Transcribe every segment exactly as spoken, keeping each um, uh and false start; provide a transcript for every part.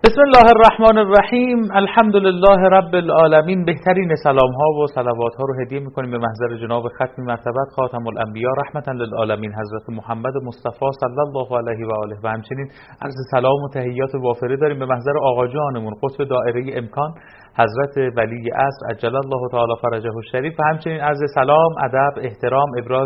بسم الله الرحمن الرحیم. الحمدلله رب العالمین. بهترین سلام ها و صلوات ها رو هدیه میکنیم به محضر جناب ختم مرتبت خاتم الانبیا رحمتا للعالمین حضرت محمد مصطفی صلی الله علیه و آله و همچنین عرض سلام و تحیات وافره داریم به محضر آقا جانمون قطب دایره امکان حضرت ولی عصر عجل الله تعالی فرجه الشریف و همچنین عرض سلام، ادب، احترام، ابراز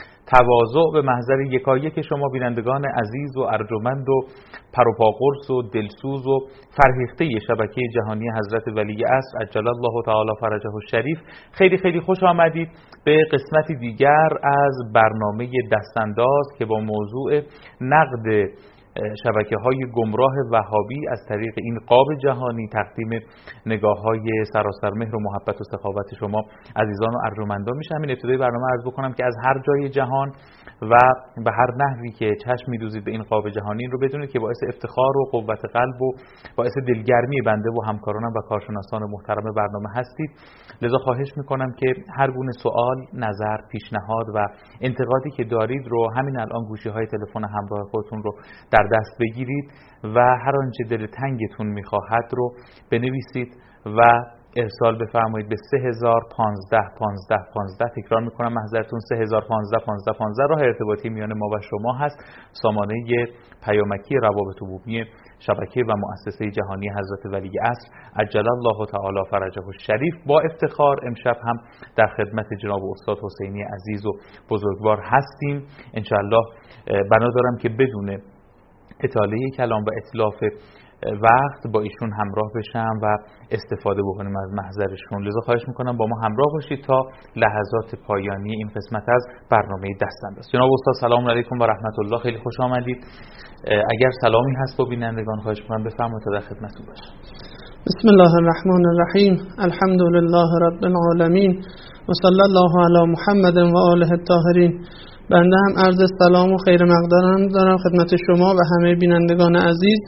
تواضع به محضر یکایک شما بینندگان عزیز و ارجمند و پروپاقرص و دلسوز و فرهیخته شبکه جهانی حضرت ولی عصر عجل الله تعالی فرجه الشریف. خیلی خیلی خوش آمدید به قسمتی دیگر از برنامه دستانداز که با موضوع نقد شبکه‌های گمراه وهابی از طریق این قاب جهانی تقدیم نگاه‌های سراسر مهر و محبت و سخاوت شما عزیزان و ارجمندان میشه. همین ابتدای برنامه عرض بکنم که از هر جای جهان و به هر نحوی که چشم می‌دوزید به این قاب جهانی این رو بدونید که باعث افتخار و قوت قلب و باعث دلگرمی بنده و همکارانم و کارشناسان محترم برنامه هستید. لذا خواهش می‌کنم که هر گونه سوال، نظر، پیشنهاد و انتقادی که دارید رو همین الان گوشی‌های تلفن همراه خودتون رو در دست بگیرید و هر آنچه دل تنگتون میخواهد رو بنویسید و ارسال بفرمایید به سه هزار و پانزده پانزده پانزده. تکرار میکنم محضرتون سه هزار و پانزده پانزده پانزده. راه ارتباطی میان ما و شما هست. سامانه پیامکی روابط عمومی شبکه و مؤسسه جهانی حضرت ولی عصر عجل الله تعالی فرجه الشریف. با افتخار امشب هم در خدمت جناب استاد حسینی عزیز و بزرگوار هستیم. انشالله بنا دارم که بدون اطاله کلام و اتلاف وقت با ایشون همراه بشم و استفاده بکنیم از محضرشون. لذا خواهش میکنم با ما همراه باشید تا لحظات پایانی این قسمت از برنامه دستانداز. جناب استاد سلام علیکم و رحمت الله، خیلی خوش آمدید. اگر سلامی هست با بینندگان خواهش میکنم بفرمایید تا در خدمتتون باشم. بسم الله الرحمن الرحیم. الحمد لله رب العالمین و صلی الله علی محمد و آله الطاهرین. بنده هم عرض سلام و خیر مقدارم دارم خدمت شما و همه بینندگان عزیز.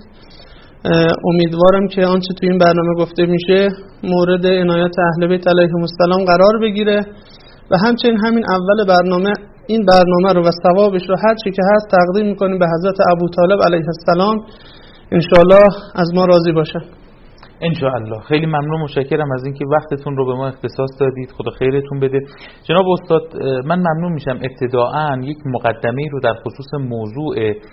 امیدوارم که آنچه توی این برنامه گفته میشه مورد عنایت اهل بیت علیهم السلام قرار بگیره و همچنین همین اول برنامه این برنامه رو و ثوابش رو هر چی که هست تقدیم میکنیم به حضرت ابوطالب علیه السلام. انشاءالله از ما راضی باشن. انشاءالله. خیلی ممنون، متشکرم از اینکه وقتتون رو به ما اختصاص دادید. خدا خیرتون بده. جناب استاد من ممنون میشم ابتداءً یک مقدمه‌ای رو در خصوص موضوع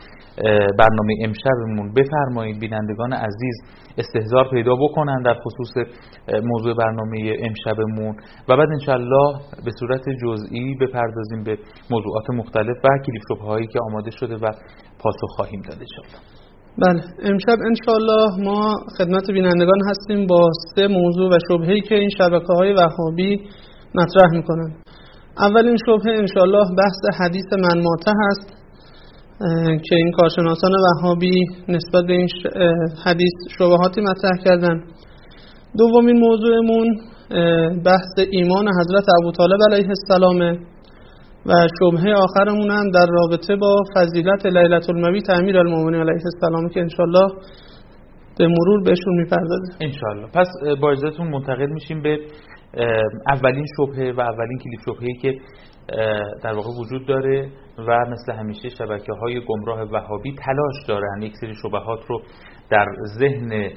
برنامه امشبمون بفرمایید بینندگان عزیز استحضار پیدا بکنن در خصوص موضوع برنامه امشبمون و بعد انشاءالله به صورت جزئی بپردازیم به موضوعات مختلف و کلیک شبهه‌هایی که آماده شده و پاسخ خواهیم داد انشاءالله. بله، امشب انشاءالله ما خدمت بینندگان هستیم با سه موضوع و شبهه‌ای که این شبکه‌های وهابی مطرح می‌کنن. اولین شبهه انشاءالله بحث حدیث من ماته هست که این کارشناسان وهابی نسبت به این حدیث شبهاتی مطرح کردن. دومین موضوعمون بحث ایمان حضرت ابوطالب علیه السلام و شبهه آخرمون هم در رابطه با فضیلت لیلة المبیت امیرالمومنین علیه السلام که انشالله به مرور بهشون میپردازیم انشالله. پس با اجازهتون منتقل میشیم به اولین شبهه و اولین کلیک شبهه‌ای که در واقع وجود داره و مثل همیشه شبکه‌های گمراه وهابی تلاش دارن یک سری شبهات رو در ذهن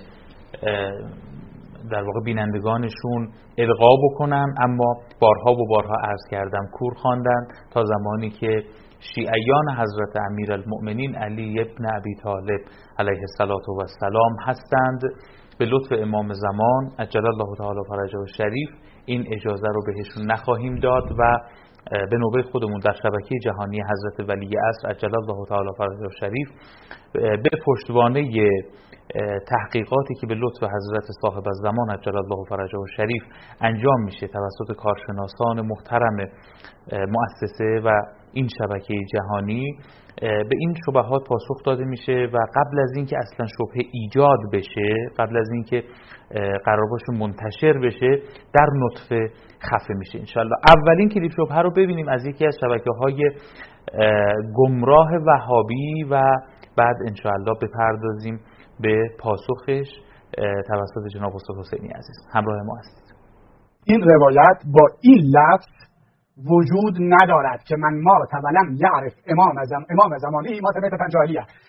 در واقع بینندگانشون القا بکنن، اما بارها و بارها عرض کردم کور خواندن تا زمانی که شیعیان حضرت امیرالمؤمنین علی ابن ابی طالب علیه السلام هستند. به لطف امام زمان عجل الله تعالی فرجه الشریف این اجازه رو بهشون نخواهیم داد و به نوبه خودمون در شبکه جهانی حضرت ولی عصر عجل الله تعالی فرجه الشریف به پشتوانه تحقیقاتی که به لطف حضرت صاحب الزمان عجل الله فرجه الشریف انجام میشه توسط کارشناسان محترم مؤسسه و این شبکه جهانی به این شبهات پاسخ داده میشه و قبل از اینکه اصلا شبهه ایجاد بشه، قبل از اینکه قرار باشه منتشر بشه، در نطفه خفه میشه انشالله. اولین کلیپ شبهه رو ببینیم از یکی از شبکه‌های گمراه وهابی و بعد انشالله بپردازیم به پاسخش توسط جناب استاد حسینی عزیز. همراه ما هستید. این روایت با این لفظ وجود ندارد که من ما تولم یعرف امام زم امام زمانی ما تبت پنجاهیه،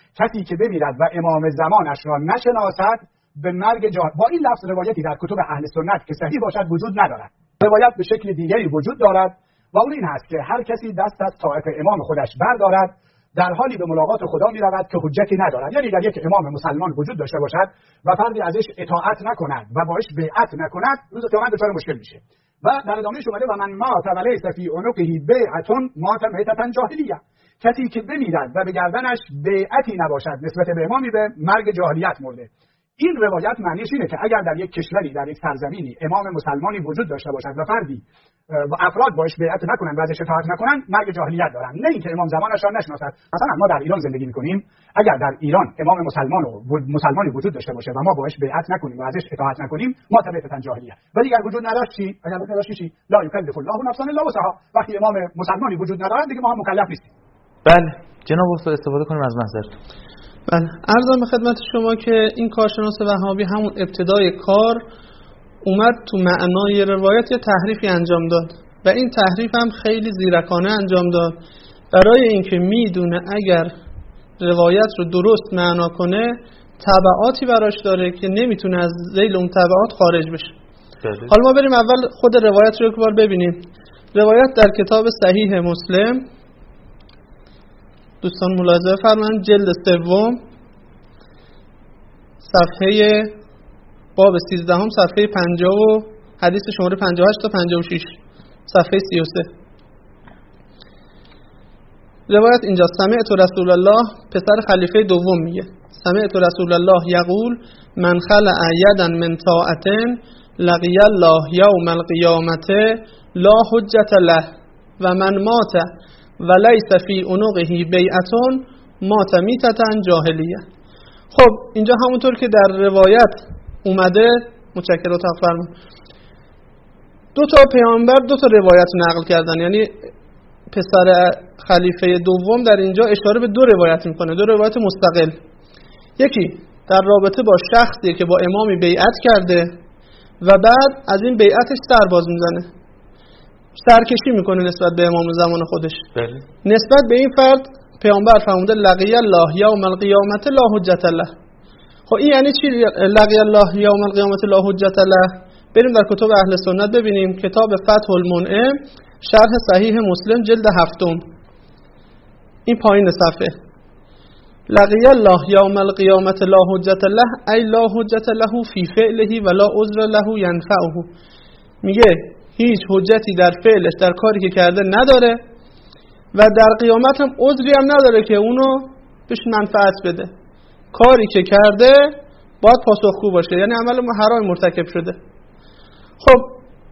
کسی که بمیرد و امام زمانش را نشناسد به مرگ جاهل. با این لفظ روایتی در کتب اهل سنت که صحیح باشد وجود ندارد. روایت به شکل دیگری وجود دارد و اون این هست که هر کسی دست از طاعت امام خودش بردارد در حالی به ملاقات خدا می رود که حجتی ندارد. یعنی در یک امام مسلمان وجود داشته باشد و فردی ازش اطاعت نکند و باش بیعت نکند، روز قیامت دچار مشکل میشه. و در ادامهش اومده و من مات ولیس فی عنقه بیعة مات میتة جاهلیه. کسی که بمیرد و به گردنش بیعتی نباشد نسبت به امامی به مرگ جاهلیت مرده. این روایت معنیش اینه که اگر در یک کشوری در یک سرزمینی امام مسلمانی وجود داشته باشد و فردی و افراد باش بیعت نکنند و ازش اطاعت نکنند مرگ جاهلیت دارن، نه اینکه امام زمانش را نشناسد. مثلا ما در ایران زندگی میکنیم، اگر در ایران امام مسلمان و مسلمانی وجود داشته باشه و ما باش بیعت نکنیم و ازش اطاعت نکنیم ما تبعیت جاهلیه. ولی اگر وجود نداشت چی؟ اگر وجود نداشت چی؟ لا یکلف الله نفسا الا وسعها. وقتی امام مسلمانی وجود ندارد دیگه ما هم مکلف نیستیم. بله جناب استاد استفاده کنیم از محضرتون. بله عرضم به خدمت شما که این کارشناس وهابی همون ابتدای کار اومد تو معنای روایت یه تحریفی انجام داد و این تحریف هم خیلی زیرکانه انجام داد برای اینکه میدونه اگر روایت رو درست معنا کنه تبعاتی براش داره که نمیتونه از ذیل اون تبعات خارج بشه. حالا ما بریم اول خود روایت رو یک بار ببینیم. روایت در کتاب صحیح مسلم، دوستان ملاحظه فرمایید، جلد سوم صفحه باب سیزدهم صفحه پنجاه و حدیث شماره پنجاه و هشت تا پنجاه و شش صفحه سی و سه. روایت اینجا سمعت رسول الله، پسر خلیفه دوم میگه، سمعت رسول الله یقول من خلع یدا من طاعة لقی الله یوم القیامة لا حجة له و من مات و لیس فی عنقه بیعة مات میتة جاهلیه. خب اینجا همونطور که در روایت اومده، متشکرم فرمایید، دو تا پیامبر دو تا روایت نقل کردن، یعنی پسر خلیفه دوم در اینجا اشاره به دو روایت میکنه، دو روایت مستقل. یکی در رابطه با شخصی که با امامی بیعت کرده و بعد از این بیعتش سر باز میزنه، سرکشی میکنه نسبت به امام زمان خودش. بله. نسبت به این فرد پیامبر فرموده لقی الله یوم القیامة لا حجة له. خب این یعنی چی لقی الله یوم القیامة لا حجة له؟ بریم در کتب اهل سنت ببینیم. کتاب فتح المنعم شرح صحیح مسلم جلد هفتم، این پایین صفحه، لقی الله یوم القیامة لا حجة له ای لا حجة له فی فعله ولا عذر له ینفعه. میگه هیچ حجتی در فعلش، در کاری که کرده نداره و در قیامت هم عذری هم نداره که اونو بهش منفعت بده. کاری که کرده باید پاسخگو باشه، یعنی عمل حرام مرتکب شده. خب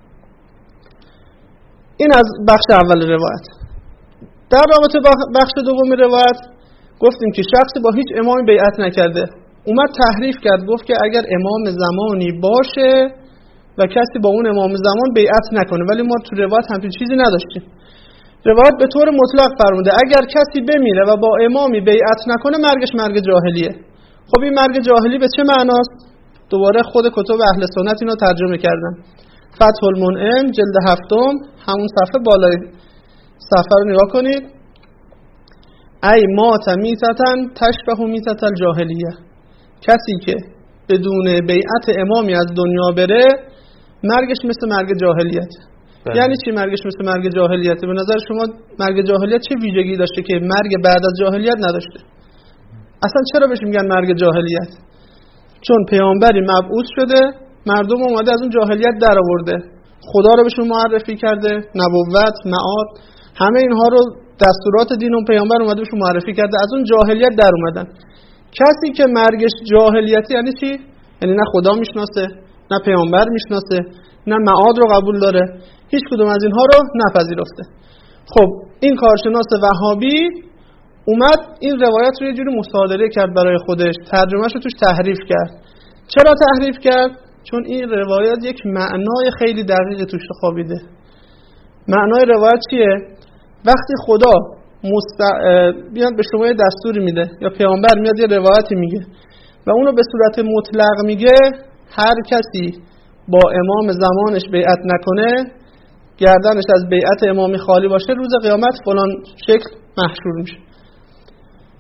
این از بخش اول روایت. در رابطه با بخش دوم روایت گفتیم که شخصی با هیچ امامی بیعت نکرده اومد تحریف کرد، گفت که اگر امام زمانی باشه و کسی با اون امام زمان بیعت نکنه، ولی ما تو روایت همچین چیزی نداشتیم. روایت به طور مطلق فرموده اگر کسی بمیره و با امامی بیعت نکنه مرگش مرگ جاهلیه. خب این مرگ جاهلی به چه معناست؟ دوباره خود کتب اهل سنت اینو ترجمه کردن. فتح المنعم جلد هفتم همون صفحه بالای صفحه رو نگاه کنید. ای مات میتتن تشبه میتت الجاهلیه. کسی که بدون بیعت امامی از دنیا بره مرگش مثل مرگ جاهلیت. بله. یعنی چی مرگش مثل مرگ جاهلیت؟ به نظر شما مرگ جاهلیت چه ویژگی داشته که مرگ بعد از جاهلیت نداشته؟ اصلا چرا بهش میگن مرگ جاهلیت؟ چون پیامبری مبعوث شده، مردم اومده از اون جاهلیت در آورده، خدا رو بهشون معرفی کرده، نبوت، معاد، همه اینها رو دستورات دین اون پیامبر اومده بهشون معرفی کرده، از اون جاهلیت در اومدن. کسی که مرگش جاهلیتی یعنی چی؟ یعنی نه خدا میشناسه، نه پیامبر میشناسه، نه معاد رو قبول داره، هیچ کدوم از اینها رو نپذیرفته. خب این کارشناس وهابی اومد این روایت رو یه جوری مصادره کرد برای خودش، ترجمهش رو توش تحریف کرد. چرا تحریف کرد؟ چون این روایت یک معنای خیلی دقیق توش خوابیده. معنای روایت چیه؟ وقتی خدا مست... بیاد به شما یه دستوری میده یا پیامبر میاد یه روایتی میگه و اونو به صورت مطلق میگه، هر کسی با امام زمانش بیعت نکنه، گردنش از بیعت امامی خالی باشه، روز قیامت فلان شکل محشور میشه.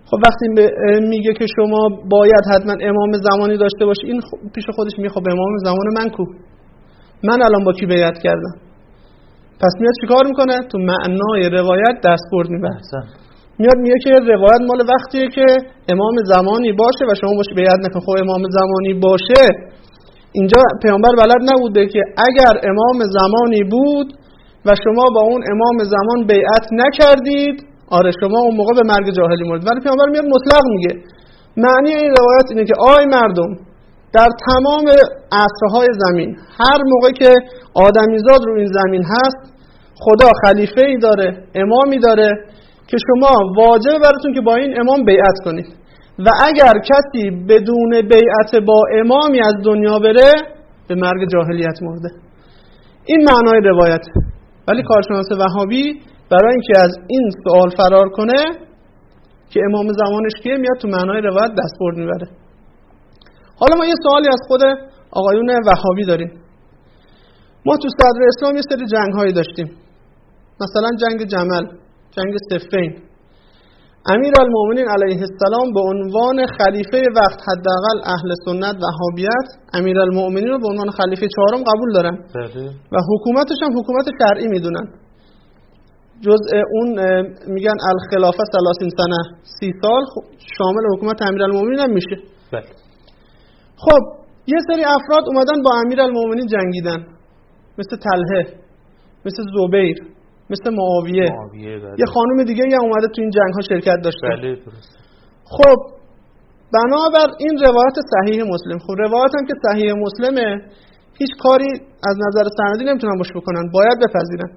خب وقتی میگه که شما باید حتما امام زمانی داشته باشی، این پیش خودش میگه خب امام زمان من کو؟ من الان با کی بیعت کردم؟ پس میاد چیکار میکنه؟ تو معنای روایت دستبرد میبره. میاد میگه که روایت مال وقتیه که امام زمانی باشه و شما باشه بیعت نکن. خب امام زمانی باشه، اینجا پیامبر بلد نبوده که اگر امام زمانی بود و شما با اون امام زمان بیعت نکردید، آره شما اون موقع به مرگ جاهلی مرد. ولی پیامبر میاد مطلق میگه. معنی این روایت اینه که آی مردم، در تمام عصرهای زمین هر موقع که آدمیزاد رو این زمین هست، خدا خلیفه‌ای داره، امامی داره که شما واجب براتون که با این امام بیعت کنید و اگر کسی بدون بیعت با امامی از دنیا بره، به مرگ جاهلیت مرده. این معنای روایت. ولی کارشناس وهابی برای اینکه از این سوال فرار کنه که امام زمانش کیه، میاد تو معنای روایت دستبرد میبره. حالا ما یه سوالی از خود آقایون وهابی داریم. ما تو صدر اسلام یه سری جنگ هایی داشتیم، مثلا جنگ جمل، جنگ صفین. امیرالمومنین علیه السلام به عنوان خلیفه وقت، حداقل اهل سنت وهابیت امیرالمومنین رو به عنوان خلیفه چهارم قبول دارن و حکومتش هم حکومت شرعی میدونن. جزء اون میگن الخلافه ثلاثین سنه، سی سال شامل حکومت امیرالمومنین هم میشه. خب یه سری افراد اومدن با امیرالمومنین جنگیدن، مثل طلحه، مثل زبیر، مثل معاویه. یه خانم دیگه هم اومده تو این جنگ ها شرکت داشته. بله درست. خب بنابر این روایت صحیح مسلم، خب روایت هم که صحیح مسلمه، هیچ کاری از نظر سندی نمیتونن باش بکنن، باید بپذیرن.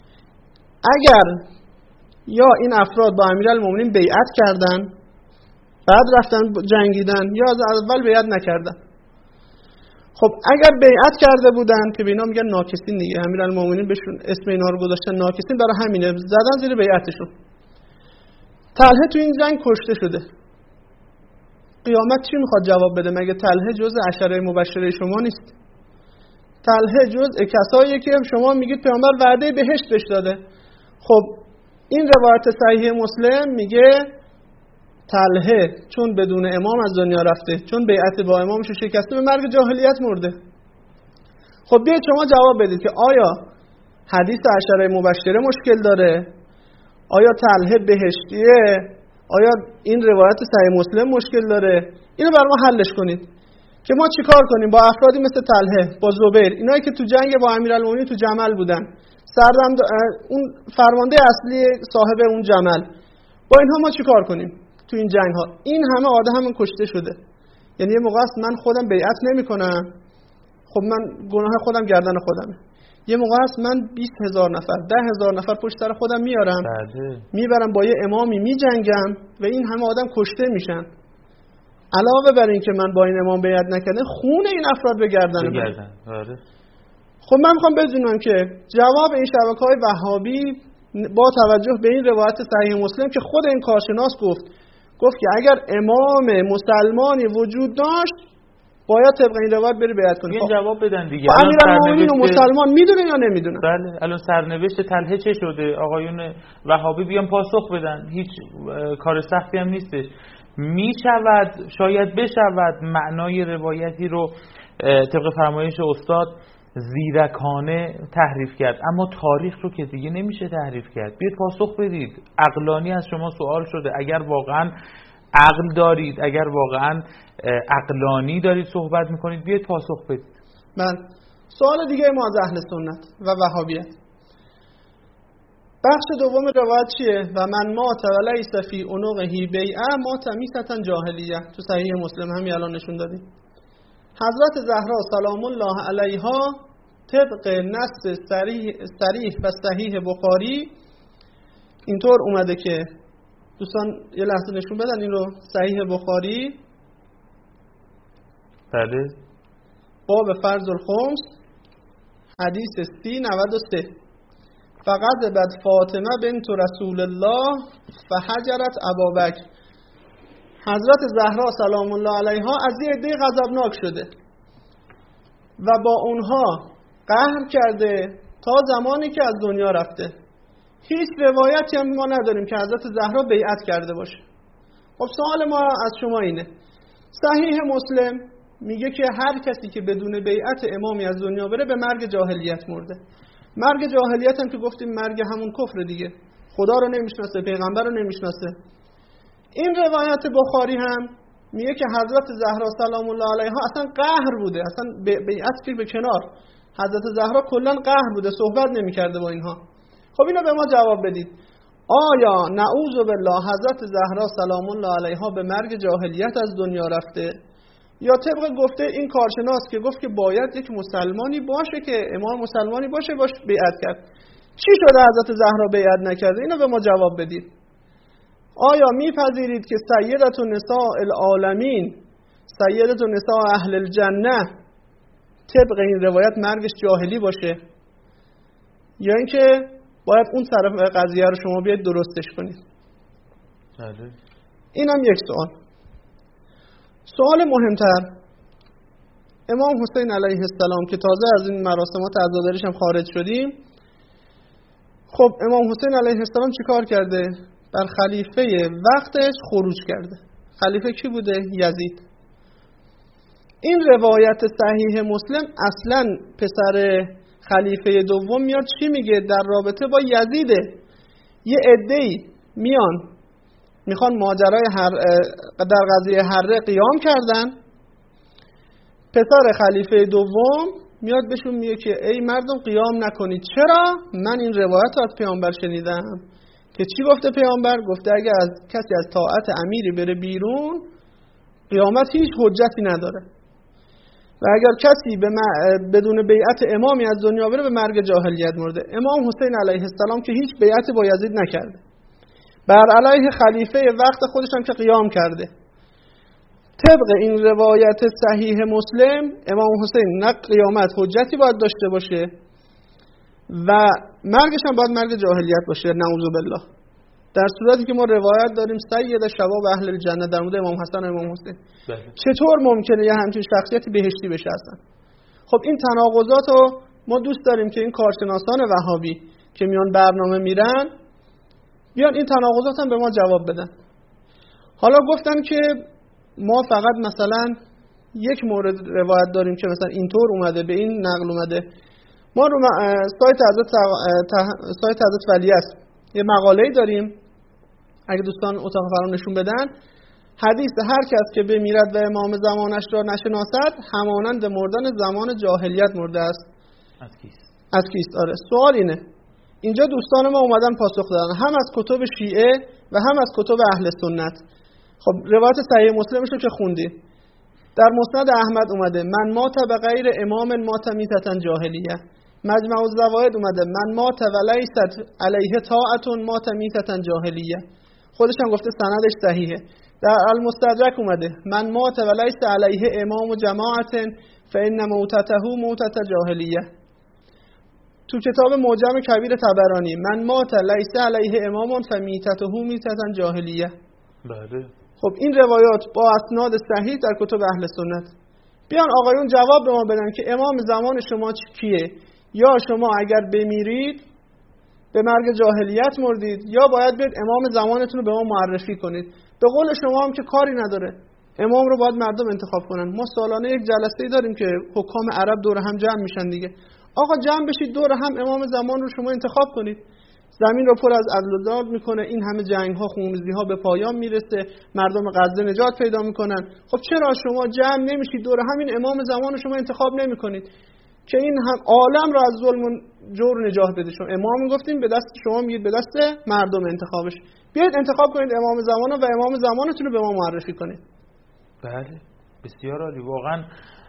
اگر یا این افراد با امیرالمومنین بیعت کردن بعد رفتن جنگیدن، یا از اول بیعت نکردن. خب اگر بیعت کرده بودن که به اینا میگن ناکسین دیگه، امیرالمومنین بهشون اسم اینا رو گذاشتن ناکسین، برای همینه زدن زیر بیعتشون. طلحه تو این جنگ کشته شده. قیامت چی میخواد جواب بده؟ مگه طلحه جزء عشره مبشره شما نیست؟ طلحه جزء کساییه که شما میگید پیامبر وعده بهشت بهش داده. خب این روایت صحیح مسلم میگه طلحه چون بدون امام از دنیا رفته، چون بیعت با امامش شکسته، به مرگ جاهلیت مرده. خب بیاید شما جواب بدید که آیا حدیث عشره مبشره مشکل داره؟ آیا طلحه بهشتیه؟ آیا این روایت صحیح مسلم مشکل داره؟ اینو برای ما حلش کنید که ما چیکار کنیم با افرادی مثل طلحه، با زبیر، اینایی که تو جنگ با امیرالمومنین تو جمل بودن، سردم اون فرمانده اصلی صاحب اون جمل، با اینها ما چیکار کنیم تو این جنگ ها؟ این همه آدم هم کشته شده. یعنی یه موقع است من خودم بیعت نمی کنم، خب من گناه خودم گردن خودمه. یه موقع است من بیست هزار نفر، ده هزار نفر پشت سر خودم میارم، میبرم با یه امامی میجنگم و این همه آدم کشته میشن. علاوه بر این که من با این امام بیعت نکردم، خون این افراد به گردن من. خب من میخوام بدونم که جواب این شبکه‌های وهابی با توجه به این روایت صحیح مسلم که خود این کارشناس گفت گفت که اگر امام مسلمانی وجود داشت باید طبق این روایت بری بیعت کنی. این جواب بدن دیگه. امیرالمومنین و مسلمان میدونن یا نمیدونن؟ بله الان سرنوشت طلحه چه شده؟ آقایون وهابی بیان پاسخ بدن. هیچ کار سختی هم نیستش. میشود شاید بشود معنای روایتی رو طبق فرمایش استاد زیرکانه تحریف کرد، اما تاریخ رو که دیگه نمیشه تحریف کرد. بیاید پاسخ بدید. عقلانی از شما سوال شده. اگر واقعا عقل دارید، اگر واقعا عقلانی دارید صحبت میکنید، بیاید پاسخ بدید. من سوال دیگه ما از اهل سنت و وهابیت، بخش دوم روایت چیه؟ و من مات و لیس فی عنقه بیعه مات میتة جاهلیه. تو صحیح مسلم همین الان نشون دادیم. حضرت زهرا سلام الله علیها طبق نص صریح صریح و صحیح بخاری اینطور اومده که دوستان یه لحظه نشون بدن این رو. صحیح بخاری بله باب فرض الخمس حدیث سی نود و سه فقط بعد فاطمه بنت رسول الله فحجرت ابابکر. حضرت زهرا سلام الله علیها از یه عده غضبناک شده و با اونها قهر کرده تا زمانی که از دنیا رفته. هیچ روایتی هم ما نداریم که حضرت زهرا بیعت کرده باشه. خب سوال ما از شما اینه، صحیح مسلم میگه که هر کسی که بدون بیعت امامی از دنیا بره به مرگ جاهلیت مرده. مرگ جاهلیت هم که گفتیم مرگ همون کفر دیگه، خدا رو نمیشناسه، پیغمبر رو نمیشناسه. این روایت بخاری هم میگه که حضرت زهرا سلام الله علیها اصلا قهر بوده، اصلا بیعت که به کنار، حضرت زهرا کلا قهر بوده، صحبت نمیکرده با اینها. خب اینو به ما جواب بدید، آیا نعوذ بالله حضرت زهرا سلام الله علیها به مرگ جاهلیت از دنیا رفته، یا طبق گفته این کارشناس که گفت که باید یک مسلمانی باشه که امام مسلمانی باشه باش بیعت کرد، چی شده حضرت زهرا بیعت نکرده؟ اینو به ما جواب بدید. آیا میپذیرید که سیدت النساء العالمین، سیدت النساء اهل الجنه طبق این روایت مرگش جاهلی باشه، یا اینکه باید اون طرف قضیه رو شما بیاید درستش کنید؟ بله. اینم یک سوال. سوال مهمتر، امام حسین علیه السلام که تازه از این مراسمات عزاداریش هم خارج شدیم، خب امام حسین علیه السلام چی کار کرده؟ بر خلیفه وقتش خروج کرده. خلیفه کی بوده؟ یزید. این روایت صحیح مسلم اصلا پسر خلیفه دوم میاد چی میگه در رابطه با یزیده؟ یه عده‌ای میان میخوان ماجرای هر در قضیه حره قیام کردن، پسر خلیفه دوم میاد بهشون میگه که ای مردم قیام نکنید. چرا؟ من این روایت از پیامبر شنیدم که چی گفته پیامبر؟ گفته اگه از کسی از طاعت امیری بره بیرون قیامت هیچ حجتی نداره، و اگر کسی به بدون بیعت امامی از دنیا بره به مرگ جاهلیت مرده. امام حسین علیه السلام که هیچ بیعتی با یزید نکرده، بر علیه خلیفه وقت خودش هم که قیام کرده، طبق این روایت صحیح مسلم امام حسین نه قیامت حجتی باید داشته باشه و مرگش هم باید مرگ جاهلیت باشه، نعوذ بالله. در صورتی که ما روایت داریم سید شباب اهل الجنه در مورد امام حسن و امام حسین. بله. چطور ممکنه یه همچین شخصیتی بهشتی بشه اصلا؟ خب این تناقضات رو ما دوست داریم که این کارشناسان وهابی که میان برنامه میرن بیان این تناقضات هم به ما جواب بدن. حالا گفتن که ما فقط مثلا یک مورد روایت داریم که مثلا اینطور اومده، به این نقل اومده. ما رو سایت حضرت سایت حضرت ولی است یه مقاله‌ای داریم، اگه دوستان اتاق فرمان نشون بدن، حدیث هر کس که بمیرد و امام زمانش را نشناسد همانند مردن زمان جاهلیت مرده است. از کیست؟ از کیست؟ آره. سوال اینه، اینجا دوستان ما اومدن پاسخ دادن هم از کتب شیعه و هم از کتب اهل سنت. خب روایت صحیح مسلمش رو که خوندی، در مسند احمد اومده من مات بغیر امام مات میتة جاهلیه. مجمع الزوائد اومده من مات ولیست علیه طاعت مات میتة جاهلیه، خودش هم گفته سندش صحیحه. در المستدرک اومده من مات ولیست علیه امام جماعت فان موتته موتة جاهلیه. تو کتاب معجم کبیر طبرانی من مات لیس علیه امام فمیتته میتة جاهلیه. بله. خب این روایات با اسناد صحیح در کتب اهل سنت. بیان آقایون جواب به ما بدن که امام زمان شما کیه؟ یا شما اگر بمیرید به مرگ جاهلیت مردید، یا باید برید امام زمانتون رو به ما معرفی کنید. به قول شما هم که کاری نداره، امام رو باید مردم انتخاب کنن. ما سالانه یک جلسه‌ای داریم که حکام عرب دور هم جمع میشن دیگه. آقا جمع بشید دور هم امام زمان رو شما انتخاب کنید. زمین رو پر از عدل و داد میکنه، این همه جنگ ها خونریزی ها به پایان میرسه، مردم غزه نجات پیدا میکنن. خب چرا شما جمع نمیشید دور همین امام زمان رو شما انتخاب نمیکنید که این هم عالم رو از ظلم و جور نجات بده؟ شما امام گفتیم به دست شما، میگید به دست مردم انتخابش. بیاید انتخاب کنید امام زمان و امام زمانتون رو به ما معرفی کنید. بله بسیار عالی. واقعا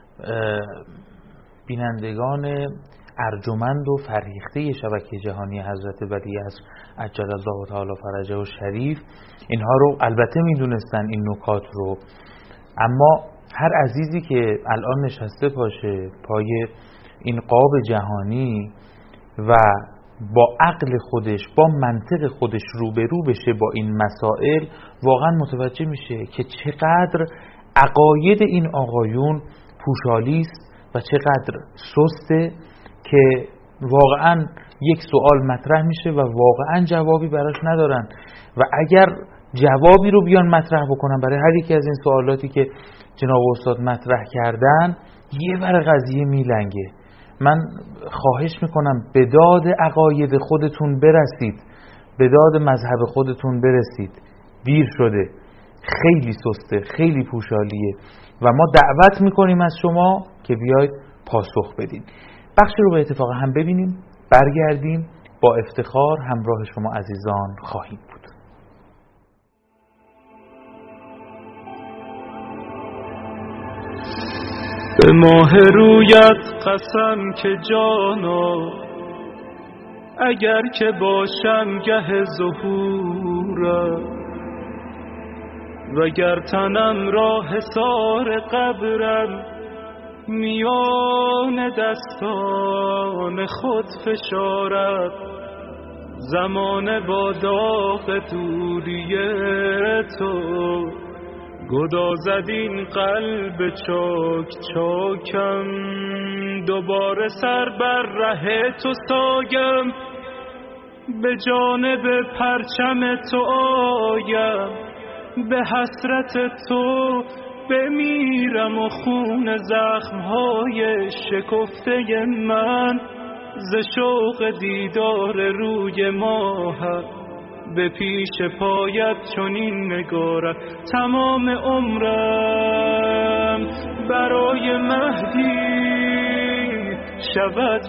بینندگان ارجمند و فرهیخته شبکه جهانی حضرت ولیعصر عجل الله تعالی فرجه و شریف اینها رو البته میدونستن این نکات رو، اما هر عزیزی که الان نشسته باشه پای این قاب جهانی و با عقل خودش با منطق خودش روبرو بشه با این مسائل، واقعا متوجه میشه که چقدر عقاید این آقایون پوشالی است و چقدر سسته که واقعا یک سوال مطرح میشه و واقعا جوابی براش ندارن. و اگر جوابی رو بیان مطرح بکنن برای هر یکی از این سوالاتی که جناب استاد مطرح کردن. یه ور قضیه میلنگه. من خواهش میکنم به داد عقاید خودتون برسید، به داد مذهب خودتون برسید. دیر شده، خیلی سسته، خیلی پوشالیه و ما دعوت میکنیم از شما که بیاید پاسخ بدین. بخشی رو به اتفاق هم ببینیم، برگردیم، با افتخار همراه شما عزیزان خواهیم بود. به ماه رویت قسم که جانا، اگر که باشم گه ظهورت، وگر تنم را حصار قبرم، میان دستان خود فشارد. زمان با داغ دوری تو، گدازد این قلب چاک چاکم. دوباره سر بر ره تو سایم، به جانب پرچم تو آیم. به حسرت تو بمیرم و خون زخمهای شکفته من، ز شوق دیدار روی ماهت به پیش پایت چنین نگارد. تمام عمرم برای مهدی شود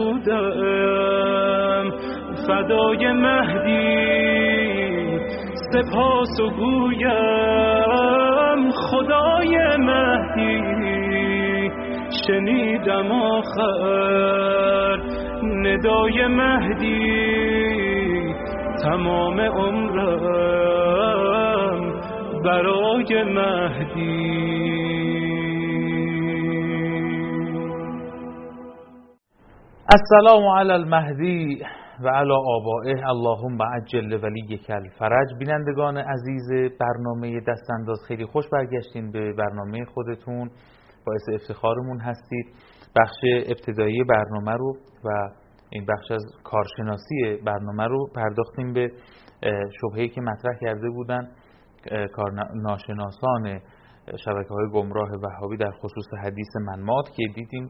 وجودم، فدای مهدی سپاس و گویم. خدای مهدی شنیدم آخر ندای مهدی، تمام عمرم برای مهدی. السلام علی المهدی و علی آبائه، اللهم عجل ولیک الفرج. بینندگان عزیز برنامه دستانداز، خیلی خوش برگشتین به برنامه خودتون، باعث افتخارمون هستید. بخش ابتدایی برنامه رو و این بخش از کارشناسی برنامه رو پرداختیم به شبهه‌ای که مطرح کرده بودن کارناشناسان شبکه‌های گمراه وهابی در خصوص حدیث منمات، که دیدیم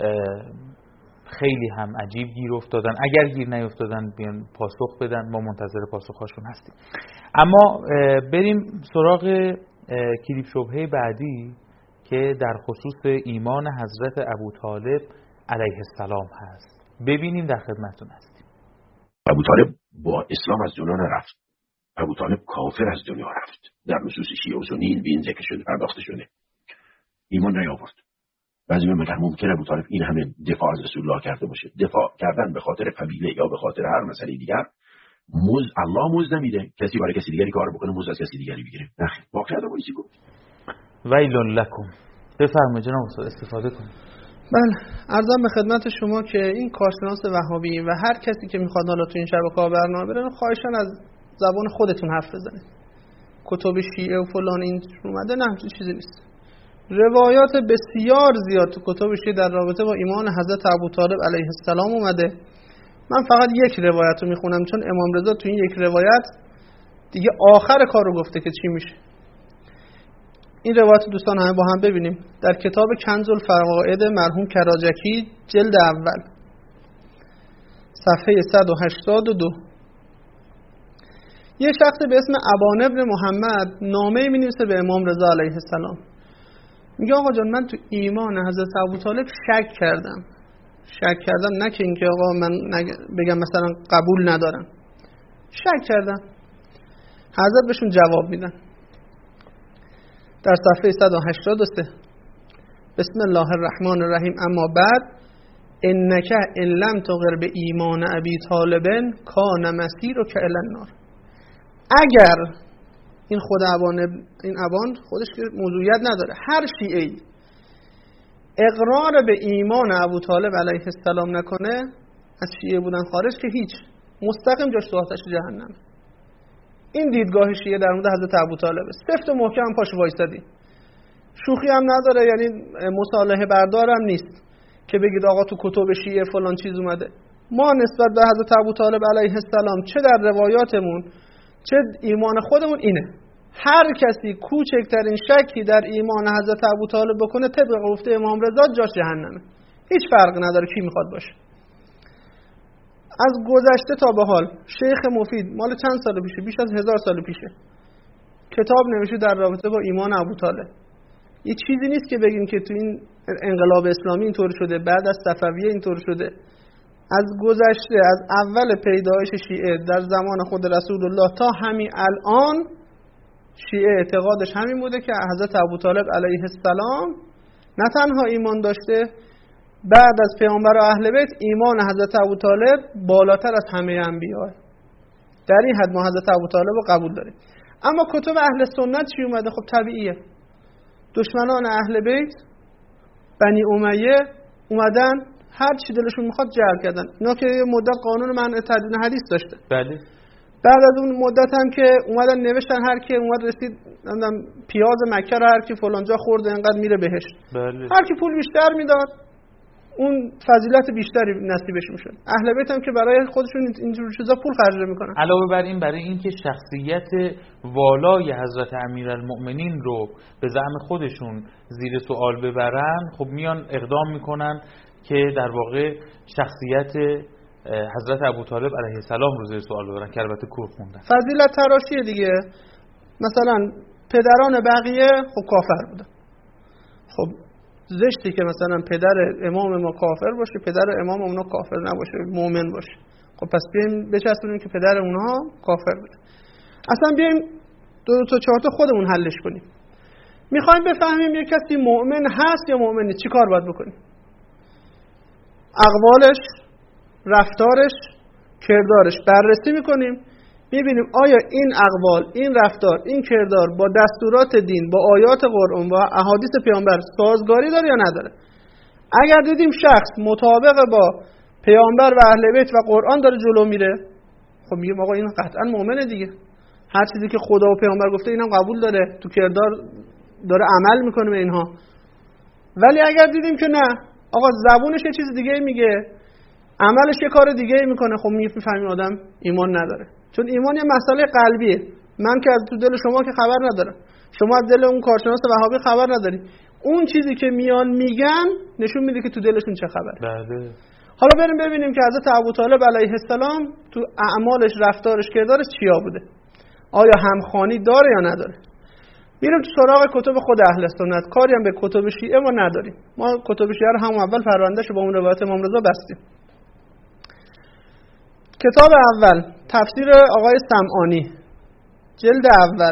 خیلی هم عجیب گیر افتادن. اگر گیر نیفتادن بیان پاسخ بدن، ما منتظر پاسخ‌هاشون هستیم. اما بریم سراغ کلیپ شبهه بعدی که در خصوص ایمان حضرت ابوطالب علیه السلام هست. ببینیم، در خدمتتون هستیم. ابوطالب با اسلام از دنیا نرفت. ابوطالب کافر از دنیا رفت. در نصوص شیعه و سنی به این ذکر شده، پرداخته شده. ایمان نیاورد. بعضی میگن ممکنه ابوطالب این همه دفاع از رسول الله کرده باشه. دفاع کردن به خاطر قبیله یا به خاطر هر مسئله دیگر، موز الله موز نمیده. کسی برای کسی دیگری کار بکنه موز از کسی دیگری بگیره. نه، واقعا رو چی گفت؟ ویل لکم. بفرمایید جناب استاد، استفاده کنید. بله، عرضم به خدمت شما که این کارشناس وهابی و هر کسی که میخواد حالا تو این شبکه‌ها برنامه بره، خواهشاً از زبان خودتون حرف بزنید. کتب شیعه و فلان این اومده، نه همچین چیزی نیست. روایات بسیار زیاد تو کتب شیعه در رابطه با ایمان حضرت ابوطالب علیه السلام اومده. من فقط یک روایت رو میخونم، چون امام رضا تو این یک روایت دیگه آخر کار رو گفته که چی میشه. این روایت دوستان همه با هم ببینیم. در کتاب کنز الفوائد مرحوم کراجکی جلد اول صفحه صد و هشتاد و دو، یه شخص به اسم ابان ابن محمد نامه می نویسه به امام رضا علیه السلام. میگه آقا جان، من تو ایمان حضرت ابوطالب شک کردم. شک کردم نه که اینکه آقا من بگم مثلا قبول ندارم، شک کردم. حضرت بهشون جواب میدن در صفحه صد و هشتاد و سه: بسم الله الرحمن الرحیم، اما بعد انک ان لم تقر به ایمان ابی طالب کان مسیرک الی النار. اگر این خود ابان، این ابان خودش که موضوعیت نداره، هر شیعه‌ای اقرار به ایمان ابوطالب علیه السلام نکنه، از شیعه بودن خارج که هیچ، مستقیم جاش تو آتش جهنم. این دیدگاه شیعه در مورد حضرت ابوطالب سفت و محکم پاش وایسادی، شوخی هم نداره، یعنی مصالحه بردار هم نیست که بگید آقا تو کتب شیعه فلان چیز اومده. ما نسبت به حضرت ابوطالب علیه السلام چه در روایاتمون چه ایمان خودمون اینه. هر کسی کوچکترین شکی در ایمان حضرت ابوطالب بکنه طبق گفته امام رضا جاش جهنمه. هیچ فرق نداره کی میخواد باشه. از گذشته تا به حال شیخ مفید مال چند سال پیشه، بیش از هزار سال پیشه، کتاب نوشته در رابطه با ایمان ابوطالب. یه چیزی نیست که بگیم که تو این انقلاب اسلامی اینطور شده، بعد از صفویه اینطور شده. از گذشته، از اول پیدایش شیعه در زمان خود رسول الله تا همین الان شیعه اعتقادش همین بوده که حضرت ابوطالب علیه السلام نه تنها ایمان داشته، بعد از پیامبر و اهل بیت ایمان حضرت ابوطالب بالاتر از همه انبیاء. در این حد ما حضرت ابوطالب رو قبول داریم. اما کتب اهل سنت چی اومده؟ خب طبیعیه، دشمنان اهل بیت بنی امیه اومدن هر چی دلشون میخواد جعل کردن. اینا که یه مدت قانون منع تدوین حدیث داشته. بله. بعد از اون مدت هم که اومدن نوشتن هر کی اومد رسید نمیدونم پیاز مکه رو هر کی فلان جا خورده اینقدر میره بهشت. بله. هر کی پول بیشتر میداد اون فضیلت بیشتری نصیبش میشد. اهل بیت هم که برای خودشون اینجور چیزا پول خرج میکنن. علاوه بر این برای اینکه شخصیت والای حضرت امیرالمؤمنین رو به زعم خودشون زیر سوال ببرن، خب میان اقدام میکنن که در واقع شخصیت حضرت ابوطالب علیه السلام رو زیر سوال ببرن که البته کور خوندن. فضیلت تراشیه دیگه. مثلا پدران بقیه خب کافر بودن. خب زشتی که مثلا پدر امام ما کافر باشه، پدر امام اونا کافر نباشه، مؤمن باشه. خب پس بیایم بچسبونیم که پدر اونها کافر بوده. اصلا بیایم دو, دو تا چهار تا خودمون حلش کنیم. میخوایم بفهمیم یک کسی مؤمن هست یا مؤمن نیست، چی کار باید بکنیم؟ اقوالش، رفتارش، کردارش بررسی میکنیم، میبینیم آیا این اقوال، این رفتار، این کردار با دستورات دین، با آیات قرآن، با احادیث پیامبر سازگاری داره یا نداره. اگر دیدیم شخص مطابق با پیامبر و اهل بیت و قرآن داره جلو میره، خب میگیم آقا این قطعا مؤمنه دیگه. هر چیزی که خدا و پیامبر گفته اینم قبول داره، تو کردار داره عمل میکنه به اینها. ولی اگر دیدیم که نه، آقا زبونش یه چیز دیگه میگه، عملش یه کار دیگه میکنه، خب میفهمیم آدم ایمان نداره. چون ایمان یه مسئله قلبیه. من که از تو دل شما که خبر ندارم، شما از دل اون کارشناس وهابی خبر نداری. اون چیزی که میان میگن نشون میده که تو دلشون چه خبره. بله. حالا بریم ببینیم که حضرت ابوطالب علیه السلام تو اعمالش، رفتارش، کردارش چیا بوده. آیا همخوانی داره یا نداره. میریم تو سراغ کتب خود اهل سنت. کاری هم به کتب شیعه ما نداریم. ما کتب شیعه رو هم اول پروندهشو با اون روایت امام رضا بستیم. کتاب اول تفسیر آقای سمعانی جلد اول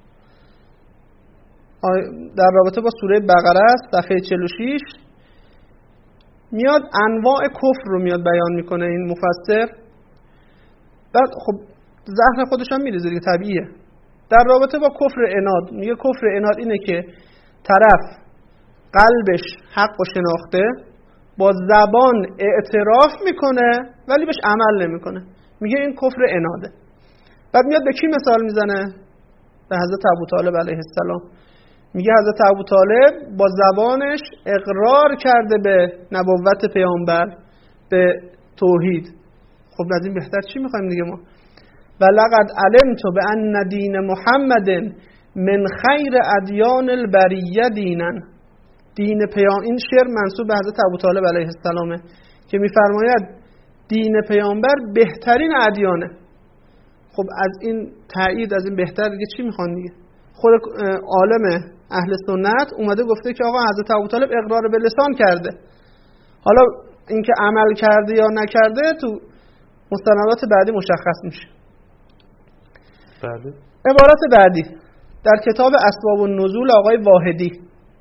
در رابطه با سوره بقره است، صفحه چهل و شش. میاد انواع کفر رو میاد بیان میکنه این مفسر. بعد خب زهر خودش هم میریزه دیگه، طبیعیه. در رابطه با کفر عناد میگه کفر عناد اینه که طرف قلبش حق و شناخته، با زبان اعتراف میکنه ولی بهش عمل نمیکنه، میگه این کفر عناده. بعد میاد به کی مثال میزنه؟ به حضرت ابوطالب علیه السلام. میگه حضرت ابوطالب با زبانش اقرار کرده به نبوت پیامبر، به توحید. خب از این بهتر چی میخوایم دیگه ما؟ ولقد علمت بان دین محمد من خیر ادیان البریه دینا. دین پیام، این شعر منسوب به حضرت ابوطالب علیه السلامه که میفرماید دین پیامبر بهترین ادیانه. خب از این تایید، از این بهتر دیگه چی میخوان دیگه؟ خود عالم اهل سنت اومده گفته که آقا حضرت ابوطالب اقرار به لسان کرده. حالا اینکه عمل کرده یا نکرده تو مستندات بعدی مشخص میشه. بله. عبارت بعدی در کتاب اسباب النزول آقای واحدی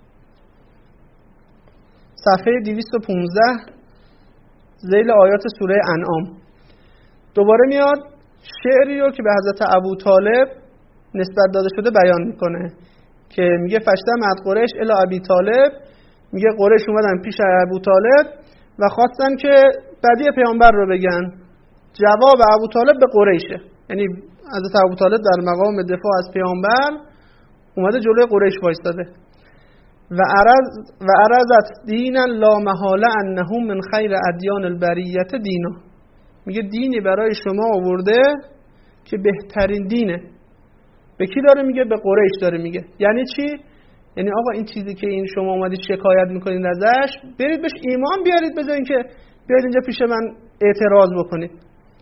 صفحه دویست و پانزده ذیل آیات سوره انعام دوباره میاد شعری رو که به حضرت ابوطالب نسبت داده شده بیان میکنه که میگه فشتم از قریش الی ابی طالب. میگه قریش اومدن پیش ابوطالب و خواستن که بدی پیامبر رو بگن. جواب ابوطالب به قریشه، یعنی حضرت ابوطالب در مقام دفاع از پیامبر اومده جلوی قریش وایستاده. و عرض و عرضت دینا لا محاله انه من خیر ادیان البریه دینا. میگه دینی برای شما آورده که بهترین دینه. به کی داره میگه؟ به قریش داره میگه. یعنی چی؟ یعنی آقا این چیزی که این شما اومدید شکایت میکنید ازش، برید بهش ایمان بیارید، بذارین که بیاید اینجا پیش من اعتراض بکنید.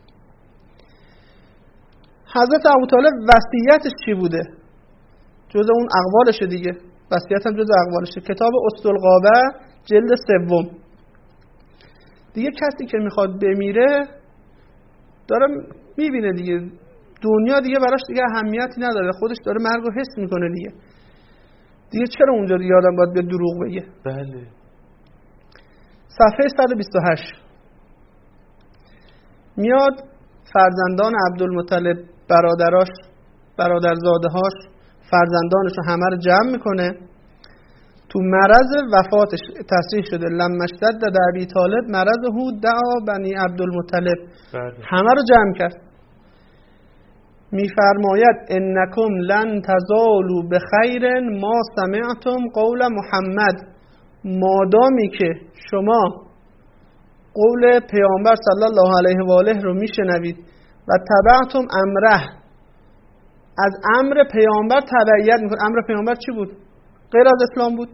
حضرت ابوطالب وصیتش چی بوده؟ جزء اون اقوالشه دیگه. وصیت هم جزء اقوالشه. کتاب اسطالقابه جلد سوم. دیگه کسی که میخواد بمیره داره میبینه دیگه دنیا دیگه براش دیگه اهمیتی نداره، خودش داره مرگ رو حس میکنه دیگه. دیگه چرا اونجا دیگه آدم باید به دروغ بگه؟ بله. صفحه صد و بیست و هشت میاد فرزندان عبدالمطلب، برادراش، برادرزادهاش، فرزندانشو همه رو جمع میکنه. تو مرض وفاتش تصریح شده لما اشتد ابی طالب مرضه دعا بنی عبدالمطلب. همه رو جمع کرد. میفرماید انکم لن تزالوا بخیر ما سمعتم قول محمد، مادامی که شما قول پیامبر صلی الله علیه و آله رو میشنوید و تبعتم امره، از امر پیامبر تبعیت میکنید. امر پیامبر چی بود؟ غیر از اسلام بود.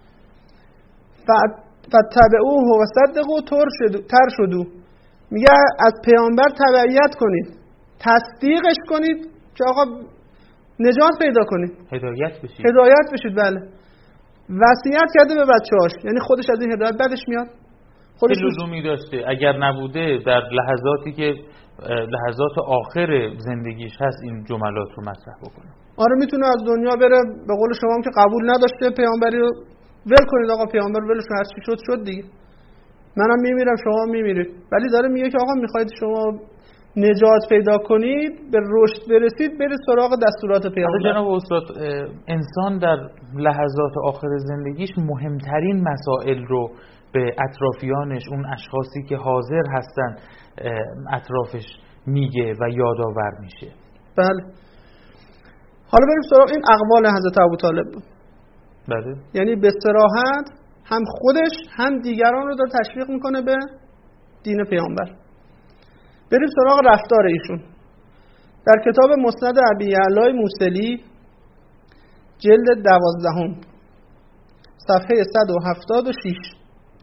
فتبعوه و صدقوا تر شدو، میگه از پیامبر تبعیت کنید، تصدیقش کنید که آقا نجات پیدا کنید، هدایت بشید. هدایت بشید. بله. وصیت کرده به بچه‌هاش، یعنی خودش از این هدایت بعدش میاد. خودش لزومی داشته اگر نبوده در لحظاتی که لحظات آخر زندگیش هست این جملات رو مطرح بکنه. آره میتونه از دنیا بره، به قول شما هم که قبول نداشته پیامبری رو ول کنید، آقا پیامبر ولش هر چی شد شد دیگه، منم میمیرم شما میمیرید. ولی داره میگه که آقا میخواید شما نجات پیدا کنید، به رشد برسید، برید سراغ دستورات پیامبر. جناب استاد، انسان در لحظات آخر زندگیش مهمترین مسائل رو به اطرافیانش، اون اشخاصی که حاضر هستن اطرافش میگه و یادآور میشه. بله. حالا بریم سراغ این اقوال حضرت ابوطالب. بله. یعنی به صراحت هم خودش هم دیگران رو داره تشویق میکنه به دین پیامبر. بریم سراغ رفتار ایشون. در کتاب مسند ابی یعلا موصلی جلد دوازدهم صفحه صد و هفتاد و شش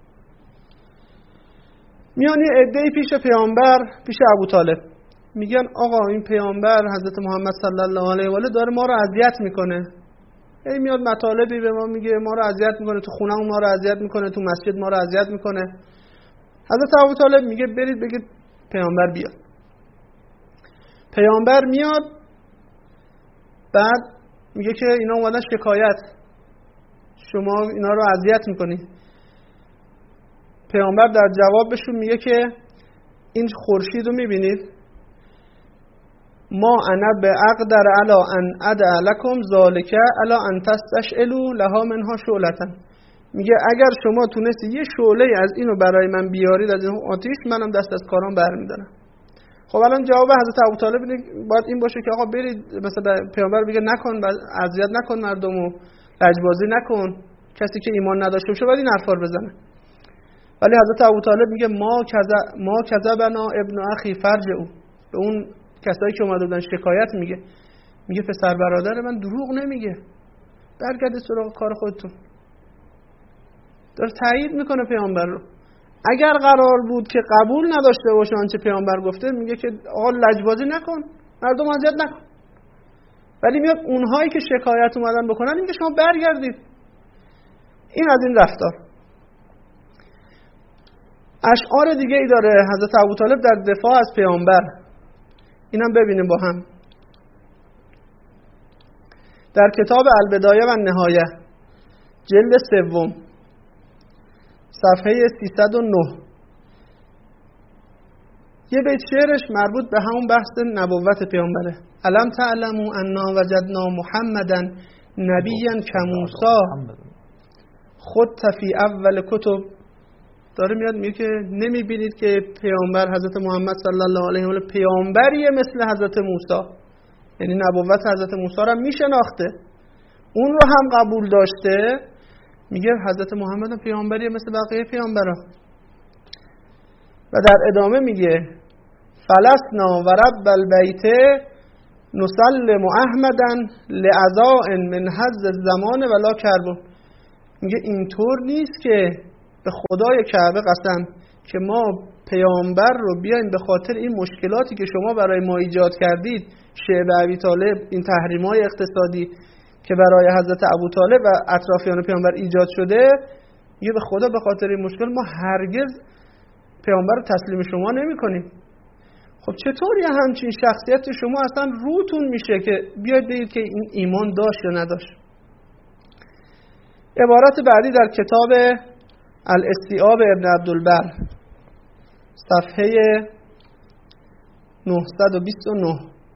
میان یه عده‌ای پیش پیامبر، پیش ابوطالب، میگن آقا این پیامبر حضرت محمد صلی الله علیه و آله داره ما رو اذیت میکنه. ای میاد مطالبی به ما میگه، ما رو اذیت میکنه، تو خونه‌مون ما رو اذیت میکنه، تو مسجد ما رو اذیت میکنه. حضرت ابوطالب میگه برید بگید پیامبر بیاد. پیامبر میاد، بعد میگه که اینا اومدن شکایت، شما اینا رو اذیت میکنید. پیامبر در جوابشون میگه که این خورشید رو میبینید، ما انا به اقدر علا ان ادع لکم ذالک علا ان تستشعلوا لها منها شعلتا. میگه اگر شما تونستی یه شعله از اینو برای من بیارید از این آتیش، منم دست از کارام برمیدارم. خب الان جواب حضرت ابوطالب باید این باشه که آقا برید مثلا پیامبر بگه نکن، اذیت نکن مردمو، لجبازی نکن، کسی که ایمان نداشته باشه باید این حرفا رو بزنه. ولی حضرت ابوطالب میگه ما کذا ما کذبنا ابن اخی فرجعوا، به اون کسایی که اومده بودن شکایت میگه، میگه پسر برادر من دروغ نمیگه، برگردید سراغ کار خودتون. داره تایید میکنه پیامبر رو. اگر قرار بود که قبول نداشته باشه آنچه پیامبر گفته، میگه که آقا لجبازی نکن، مردم اذیت نکن. ولی میاد اونهایی که شکایت اومدن بکنن میگه شما برگردید. این از این رفتار. اشعار دیگه ای داره حضرت ابوطالب در دفاع از پیامبر، اینم ببینیم با هم. در کتاب البدایه و النهایه جلد سوم صفحه سیصد و نه یه بیت شعرش مربوط به همون بحث نبوت پیامبره. الم تعلموا انا وجدنا محمدا نبیا کموسی خود فی اول کتب. داره میاد میگه که نمیبینید که پیامبر حضرت محمد صلی الله علیه و آله پیامبریه مثل حضرت موسی، یعنی نبوت حضرت موسی رو میشناخته، اون رو هم قبول داشته. میگه حضرت محمد هم پیامبریه مثل بقیه پیامبرا. و در ادامه میگه فلسنا و رب البیت نسلم احمدا لعزاء من حظ الزمان ولا کربون. میگه اینطور نیست که به خدای کعبه قسم که ما پیامبر رو بیایم به خاطر این مشکلاتی که شما برای ما ایجاد کردید، شعب ابی طالب، این تحریم‌های اقتصادی که برای حضرت ابوطالب و اطرافیان پیامبر ایجاد شده، یه به خدا به خاطر این مشکل ما هرگز پیامبر رو تسلیم شما نمی‌کنیم. خب چطوری همچین شخصیت شما اصلا روتون میشه که بیاید بگید که این ایمان داشت یا نداشت؟ عبارت بعدی در کتاب الاستیعاب ابن عبدالبر صفحه نهصد و بیست و نه.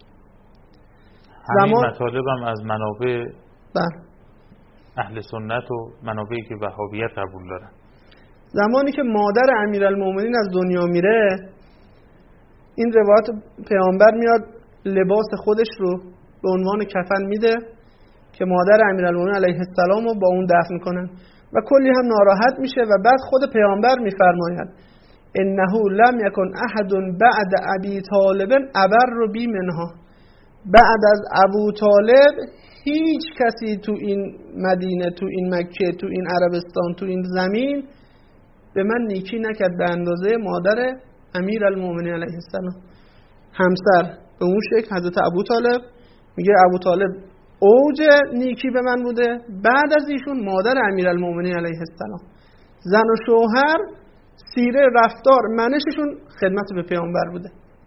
همین زمان... مطالب هم از منابع بله. اهل سنت و منابعی که وهابیت قبول دارن. زمانی که مادر امیرالمومنین از دنیا میره، این روایت پیامبر میاد لباس خودش رو به عنوان کفن میده که مادر امیرالمومنین علیه السلام رو با اون دفن کنن و کلی هم ناراحت میشه و بعد خود پیامبر میفرماید انه لم یکن احد بعد ابی طالب ابر بی منها. بعد از ابو طالب هیچ کسی تو این مدینه، تو این مکه، تو این عربستان، تو این زمین به من نیکی نکرد به اندازه مادر امیرالمومنین علیه السلام. همسر به اون شکل حضرت ابو طالب، میگه ابو طالب اوج نیکی به من بوده، بعد از ایشون مادر امیرالمومنین علیه السلام. زن و شوهر سیره رفتار منششون خدمت به پیامبر بوده.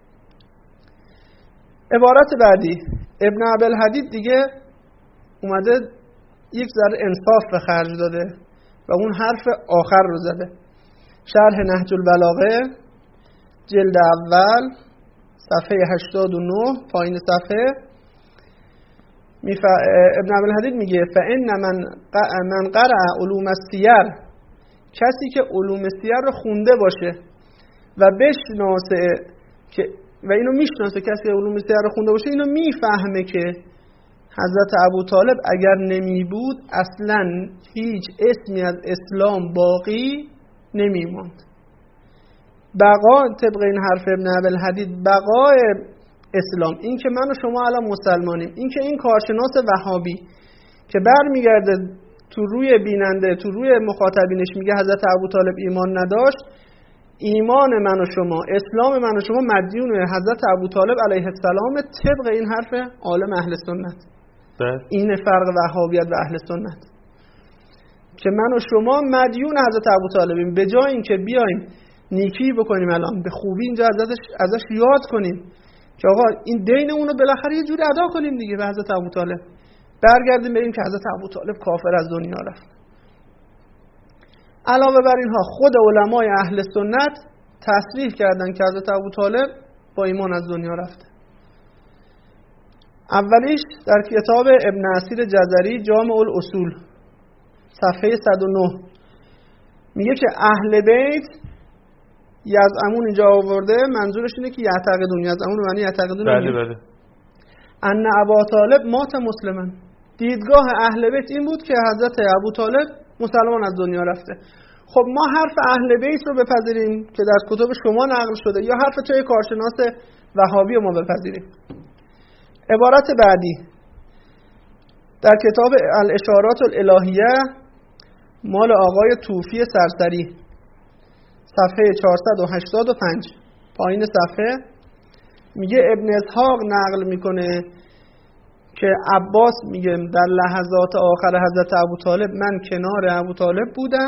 عبارت بعدی ابن عبدالحدید دیگه اومده یک ذره انصاف به خرج داده و اون حرف آخر رو زده. شرح نهج البلاغه جلد اول صفحه هشتاد و نه پایین صفحه میف... ابن عبدالحدید میگه فإن من ق... من قرأ علوم السیر، کسی که علوم سیر رو خونده باشه و بشناسه که و اینو میشناسه، کسی که علوم سیر رو خونده باشه اینو میفهمه که حضرت ابوطالب اگر نمی بود اصلا هیچ اسمی از اسلام باقی نمیماند. بقا طبق این حرف ابن عبدالحدید بقای اسلام، این که من و شما الان مسلمانیم، این که این کارشناس وهابی که برمیگرده تو روی بیننده، تو روی مخاطبینش میگه حضرت ابوطالب ایمان نداشت، ایمان من و شما، اسلام من و شما مدیون حضرت ابوطالب علیه السلام طبق این حرف عالم اهل سنت. این فرق وهابیت و اهل سنت که من و شما مدیون حضرت ابوطالبیم. به جای اینکه بیایم نیکی بکنیم الان به خوبی اینجا ازش ازش یاد کنیم که آقا این دین اون رو بالاخره یه جوری ادا کنیم دیگه به حضرت ابوطالب، برگردیم بریم که حضرت ابوطالب کافر از دنیا رفت. علاوه بر اینها خود علمای اهل سنت تصریح کردن که حضرت ابوطالب با ایمان از دنیا رفته. اولیش در کتاب ابن اسیر جزری جامع الاصول صفحه صد و نه میگه که اهل بیت یزعمون اینجا آورده، منظورش اینه که یعتقدون، یزعمون معنی یعتقدون. بله بله. ان ابوطالب مات مسلما، دیدگاه اهل بیت این بود که حضرت ابوطالب مسلمان از دنیا رفته. خب ما حرف اهل بیت رو بپذیریم که در کتب شما نقل شده یا حرف توی کارشناس وهابی ما بپذیریم؟ عبارت بعدی در کتاب الاشارات الالهیه مال آقای توفی سرسری صفحه چهارصد و هشتاد و پنج پایین صفحه میگه ابن اسحاق نقل میکنه که عباس میگه در لحظات آخر حضرت ابوطالب من کنار ابوطالب بودم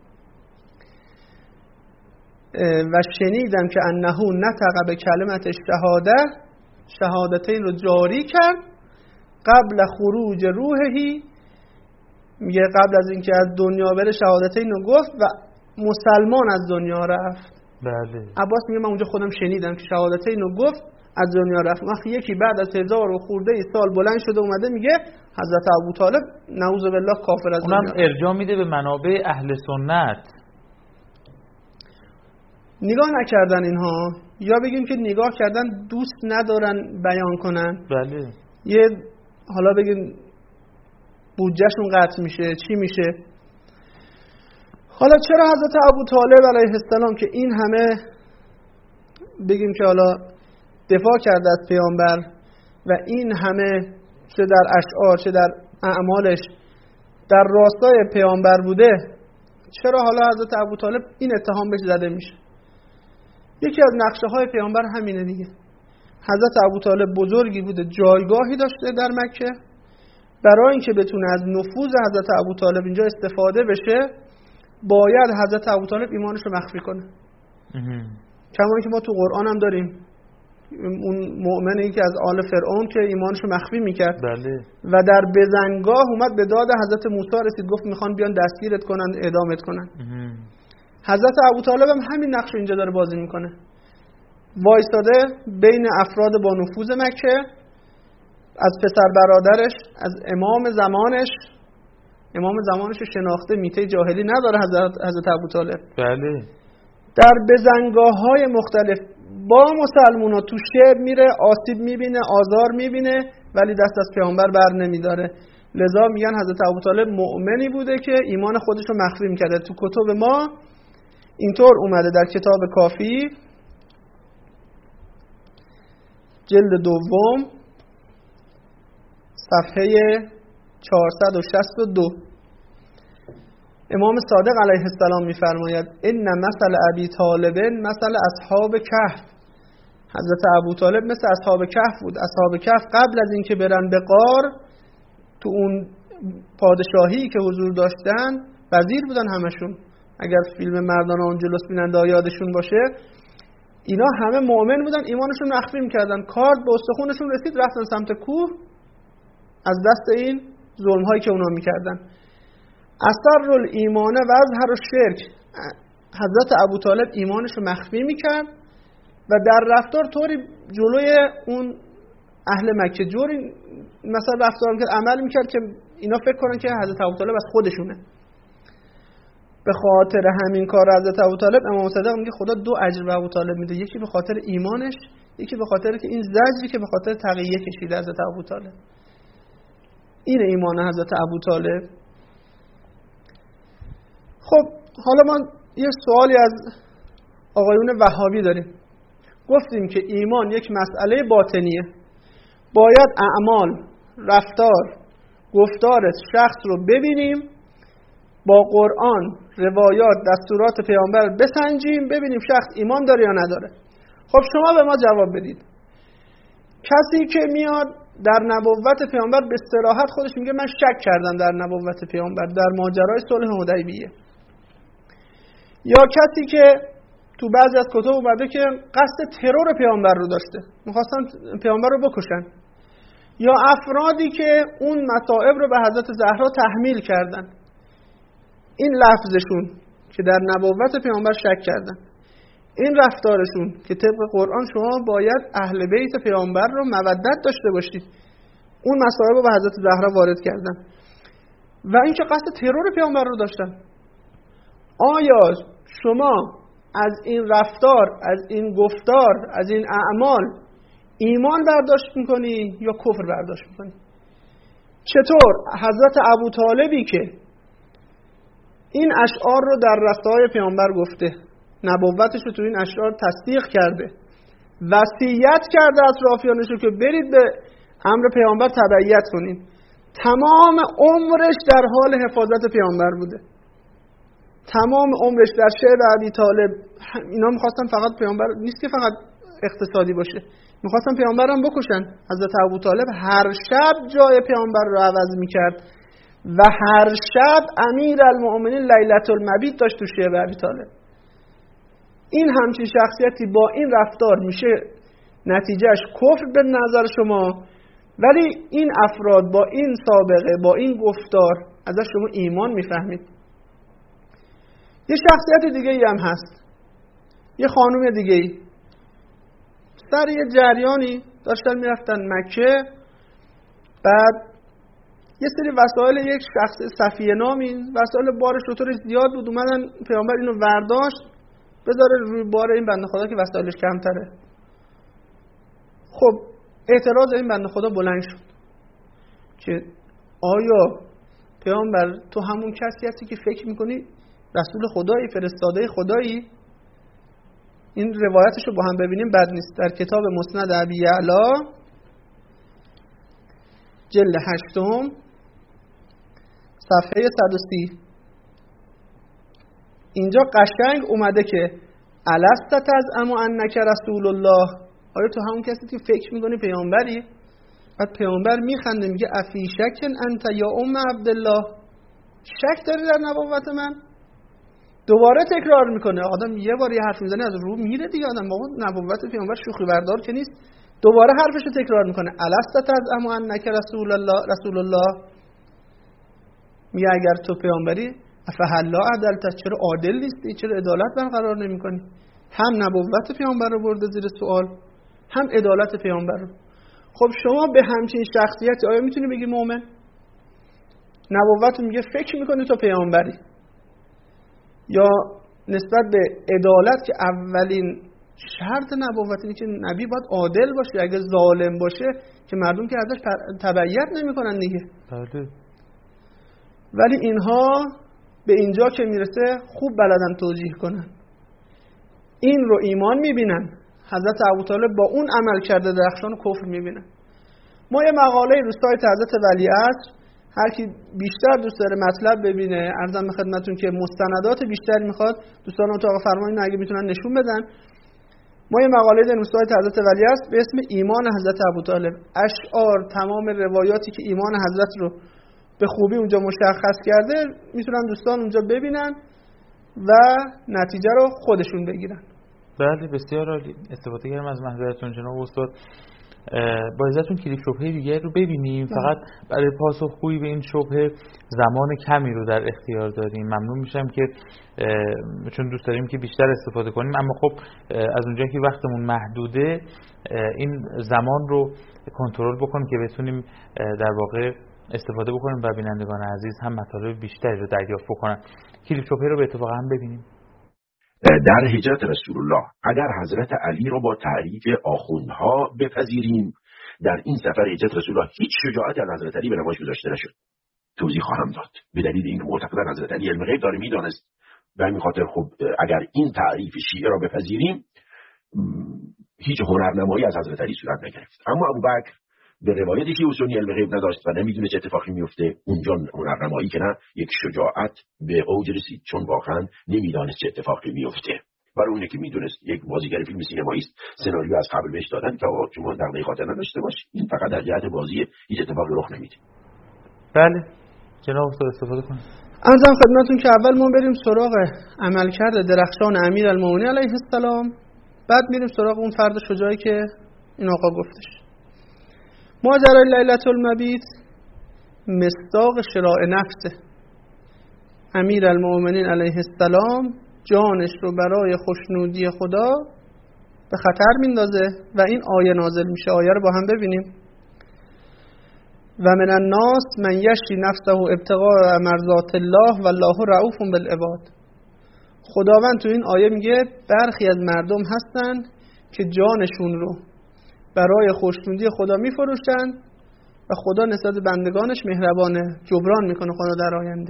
و شنیدم که انه نطق به کلمت شهاده، شهادتین رو جاری کرد قبل خروج روحی، میگه قبل از اینکه از دنیا بره شهادتین رو گفت و مسلمان از دنیا رفت. بله. عباس میگه من اونجا خودم شنیدم که شهادتین رو گفت از دنیا رفت. وقتی یکی بعد از هزار و خورده ای سال بلند شده اومده میگه حضرت ابوطالب نعوذ بالله کافر از دنیا رفت. اونم ارجاع میده به منابع اهل سنت. نگاه نکردن اینها، یا بگیم که نگاه کردن دوست ندارن بیان کنن. بله. یه حالا بگیم بودجهشون قطع میشه، چی میشه؟ حالا چرا حضرت ابوطالب علیه السلام که این همه بگیم که حالا دفاع کرده از پیامبر و این همه چه در اشعار چه در اعمالش در راستای پیامبر بوده، چرا حالا حضرت ابوطالب این اتهام بهش زده میشه؟ یکی از نقشه های پیامبر همینه دیگه. حضرت ابوطالب بزرگی بوده، جایگاهی داشته در مکه، برای اینکه بتونه از نفوذ حضرت ابوطالب اینجا استفاده بشه باید حضرت ابوطالب ایمانش رو مخفی کنه. کما که ما تو قرآن هم داریم اون مؤمنی که از آل فرعون که ایمانش رو مخفی میکرد بله. و در بزنگاه اومد به داد حضرت موسی رسید، گفت میخوان بیان دستگیرت کنن اعدامت کنن. حضرت ابوطالب هم همین نقش اینجا داره بازی میکنه، وایستاده بین افراد با نفوذ مکه، از پسر برادرش، از امام زمانش. امام زمانش رو شناخته، میته جاهلی نداره حضرت حضرت ابوطالب. بله. در بزنگاه‌های مختلف با مسلمونا تو شعب میره، آسیب میبینه، آزار میبینه، ولی دست از پیامبر بر نمیداره. لذا میگن حضرت ابوطالب مؤمنی بوده که ایمان خودش رو مخفی میکرده. تو کتب ما اینطور اومده، در کتاب کافی جلد دوم صفحه چهارصد و شصت و دو امام صادق علیه السلام میفرماید ان مثل ابی طالب مثل اصحاب کهف. حضرت ابوطالب مثل اصحاب کهف بود. اصحاب کهف قبل از اینکه برن به غار، تو اون پادشاهی که حضور داشتن وزیر بودن همشون. اگر فیلم مردان اون جلوس بینند یادشون باشه، اینا همه مؤمن بودن، ایمانشون مخفی میکردن. کارد به استخونشون رسید، رفتن سمت کوه از دست این ظلم‌هایی که اونا میکردن. اثر الایمان و اظهر الشرک. حضرت ابوطالب ایمانش رو مخفی میکرد و در رفتار طوری جلوی اون اهل مکه جوری مثلا رفتار میکرد، عمل میکرد که اینا فکر کنن که حضرت ابوطالب از خودشونه. به خاطر همین کار حضرت ابوطالب امام صادق میگه خدا دو اجر به ابوطالب میده، یکی به خاطر ایمانش، یکی به خاطر که این زجری که به خاطر تقیه کشیده حضرت ابوطالب. این ایمان حضرت ابوطالب. خب حالا ما یه سوالی از آقایون وهابی داریم. گفتیم که ایمان یک مسئله باطنیه، باید اعمال، رفتار، گفتار شخص رو ببینیم، با قرآن، روایات، دستورات پیامبر بسنجیم، ببینیم شخص ایمان داره یا نداره. خب شما به ما جواب بدید. کسی که میاد در نبوت پیامبر به صراحت خودش میگه من شک کردم در نبوت پیامبر، در ماجرای صلح حدیبیه، یا کسی که تو بعضی از کتب اومده که قصد ترور پیامبر رو داشته، میخواستن پیامبر رو بکشن، یا افرادی که اون مصائب رو به حضرت زهرا تحمیل کردن، این لفظشون که در نبوت پیامبر شک کردن، این رفتارشون که طبق قرآن شما باید اهل بیت پیامبر رو مودت داشته باشید، اون مصائب رو به حضرت زهرا وارد کردن و این که قصد ترور پیامبر رو داشتن. آیا شما از این رفتار، از این گفتار، از این اعمال ایمان برداشت میکنی یا کفر برداشت میکنی؟ چطور حضرت ابوطالبی که این اشعار رو در رسائل پیامبر گفته، نبوتش رو تو این اشعار تصدیق کرده، وصیت کرده اطرافیانش رو که برید به امر پیامبر تبعیت کنین، تمام عمرش در حال حفاظت پیامبر بوده، تمام عمرش در شعب ابی طالب. اینا میخواستن فقط پیامبر نیست که فقط اقتصادی باشه، میخواستن پیامبر هم بکشن. حضرت ابوطالب هر شب جای پیامبر رو عوض میکرد و هر شب امیر المؤمنین لیلة المبیت داشت تو شعب ابی طالب. این همچین شخصیتی با این رفتار میشه نتیجهش کفر به نظر شما، ولی این افراد با این سابقه، با این گفتار ازش شما ایمان میفهمید. یه شخصیت دیگه ای هم هست، یه خانوم دیگه ای سر یه جریانی داشتن میرفتن مکه، بعد یه سری وسایل یک شخص صفیه نامی، وسایل بارش رو طور زیاد بود، اومدن پیامبر اینو ورداشت بذاره روی بار این بنده خدا که وسایلش کمتره. خب اعتراض این بنده خدا بلند شد که آیا پیامبر تو همون کسی هستی که فکر میکنی رسول خدایی، فرستاده خدایی؟ این روایتش رو با هم ببینیم بد نیست. در کتاب مسند ابی یعلا جلد هشتم صفحه صد و سی. اینجا قشنگ اومده که الست تزعم انک رسول الله، آیا تو همون کسی که فکر میکنی پیامبری؟ بعد پیامبر میخنده میگه افی شکن انت یا ام عبدالله، شک داری در نبوت من؟ دوباره تکرار میکنه. آدم یه بار یه حرف میزنه از رو میره دیگه، آدم بابا نبوت پیامبر شوخی بردار که نیست. دوباره حرفشو تکرار میکنه الست تزعم انک رسول الله رسول الله، میگه اگر تو پیامبری افهلا عدلت، چرا عادل نیستی، چرا عدالت برقرار نمیکنی؟ هم نبوت پیامبر رو برده زیر سوال، هم عدالت پیامبر رو. خب شما به همچین شخصیتی آیا میتونی بگی مؤمن؟ نبوت میگه فکر میکنی تو پیامبری، یا نسبت به عدالت که اولین شرط نبوت اینه که نبی باید عادل باشه، اگه ظالم باشه که مردم که ازش تبعیت نمیکنن دیگه. بله. ولی اینها به اینجا که میرسه خوب بلدن توجیه کنن، این رو ایمان میبینن. حضرت ابوطالب با اون عمل کرده درخشان و کفر میبینن. ما یه مقاله رو سایت حضرت ولیعصر، هر کی بیشتر دوست داره مطلب ببینه، عرضم به خدمتتون که مستندات بیشتری میخواد، دوستان اتاق فرمانی اگه میتونن نشون بدن. ما یه مقاله داریم رو سایت حضرت ولیعصر به اسم ایمان حضرت ابوطالب، اشعار تمام روایاتی که ایمان حضرت رو به خوبی اونجا مشخص کرده، میتونن دوستان اونجا ببینن و نتیجه رو خودشون بگیرن. بله بسیار عالی. استفاده کردم از محضرتون جناب استاد. با اجازهتون کلیپ شبهه دیگه رو ببینیم. بله. فقط برای پاسخگویی به این شبهه زمان کمی رو در اختیار داریم. ممنون میشم که چون دوست داریم که بیشتر استفاده کنیم، اما خب از اونجایی که وقتمون محدوده این زمان رو کنترل بکنیم که بتونیم در واقع استفاده بکنیم و بینندگان عزیز هم مطالب بیشتری رو دریافت بکنن. کلیپ شبهه رو به اتفاق هم ببینیم. در هجرت رسول الله اگر حضرت علی را با تعریف آخوندها بپذیریم، در این سفر هجرت رسول الله هیچ شجاعت از حضرت علی به نمایش گذاشته نشد. توضیح خواهم داد. به دلیل اینکه معتقدن حضرت علی علم غیب داره میدانست. به همین خاطر خب اگر این تعریف شیعه را بپذیریم هیچ هنرنمایی از حضرت علی صورت نگرفت. اما ابوبکر به روایتی که اصولی علم غیب نداشت و نمیدونه چه اتفاقی میفته، اونجا هنرنمایی که نه، یک شجاعت به اوج رسید، چون واقعا نمیدانست چه اتفاقی میفته. برای اونه که میدونست یک بازیگر فیلم سینمایی است، سناریو از قبل بهش دادن که شما دغدغه خاطر نداشته باش، این فقط در جهت بازی، هیچ اتفاقی رخ نمیده. بله جناب استاد استفاده کنید. عرضم خدمتتون که اول ما بریم سراغ عملکرد درخشان امیرالمومنین علیه السلام، بعد میریم سراغ اون فرد شجاعی که این آقا گفتش. ماجرای لیلة المبیت مصداق شراء نفسه. امیرالمومنین علیه السلام جانش رو برای خوشنودی خدا به خطر میندازه و این آیه نازل میشه. آیه رو با هم ببینیم. و من الناس من یشری نفسه ابتغاء مرضات الله والله رؤوف بالعباد. خداوند تو این آیه میگه برخی از مردم هستن که جانشون رو برای خوشنودی خدا میفروشن و خدا نسبت بندگانش مهربانه، جبران میکنه خدا در آینده.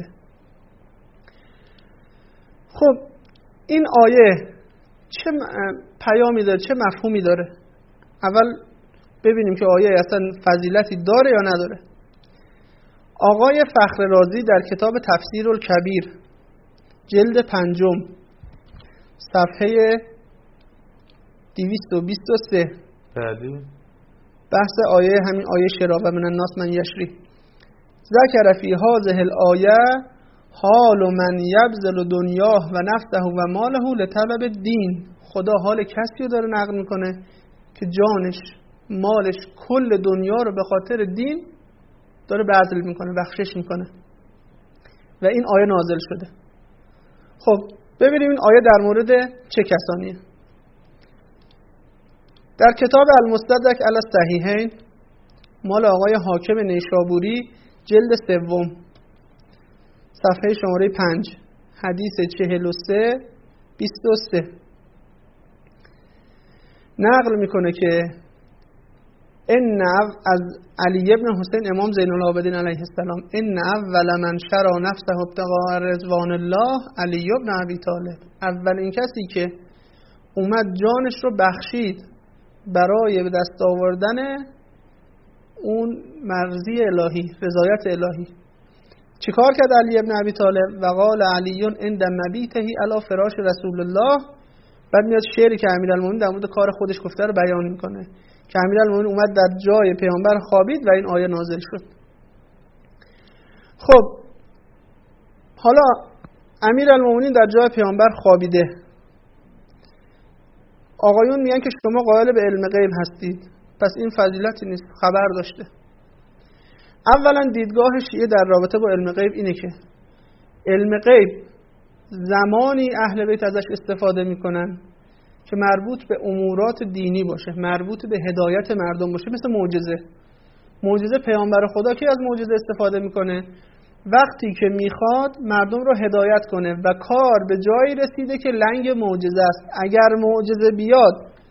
خب این آیه چه پیامی داره، چه مفهومی داره؟ اول ببینیم که آیه اصلا فضیلتی داره یا نداره. آقای فخر رازی در کتاب تفسیر الکبیر جلد پنجم صفحه دویست و بیست و سه بله بحث آیه همین آیه شرا و من الناس من یشری ذکر فی هذه الآیه حال من یبذل دنیاه و نفسه و ماله لطلب دین. خدا حال کسی رو داره نقل میکنه که جانش، مالش، کل دنیا رو به خاطر دین داره بذل میکنه، بخشش میکنه و این آیه نازل شده. خب ببینیم این آیه در مورد چه کسانیه. در کتاب المستدرک علی الصحیحین مال آقای حاکم نیشابوری جلد سوم صفحه شماره پنج حدیث چهل و سه بیست و سه نقل میکنه که ان از علی ابن حسین امام زین العابدین علیه السلام ان اول من شرع نفسه ابتغاء رضوان الله علی ابن ابی طالب. اولین کسی که اومد جانش رو بخشید برای به دست آوردن اون مرضی الهی، رضایت الهی. چیکار کرد علی ابن ابی طالب؟ و قال علی عند مبیته علی فراش رسول الله. بعد میاد شعری که امیرالمومنین در مورد کار خودش گفته رو بیان میکنه که امیرالمومنین اومد در جای پیامبر خوابید و این آیه نازل شد. خب حالا امیرالمومنین در جای پیامبر خوابیده، آقایون میگن که شما قائل به علم غیب هستید، پس این فضیلتی نیست، خبر داشته. اولا دیدگاه شیعه در رابطه با علم غیب اینه که علم غیب زمانی اهل بیت ازش استفاده میکنن که مربوط به امورات دینی باشه، مربوط به هدایت مردم باشه، مثل معجزه. معجزه پیامبر خدا که از معجزه استفاده میکنه وقتی که میخواد مردم رو هدایت کنه و کار به جایی رسیده که لنگ معجزه است. اگر معجزه بیاد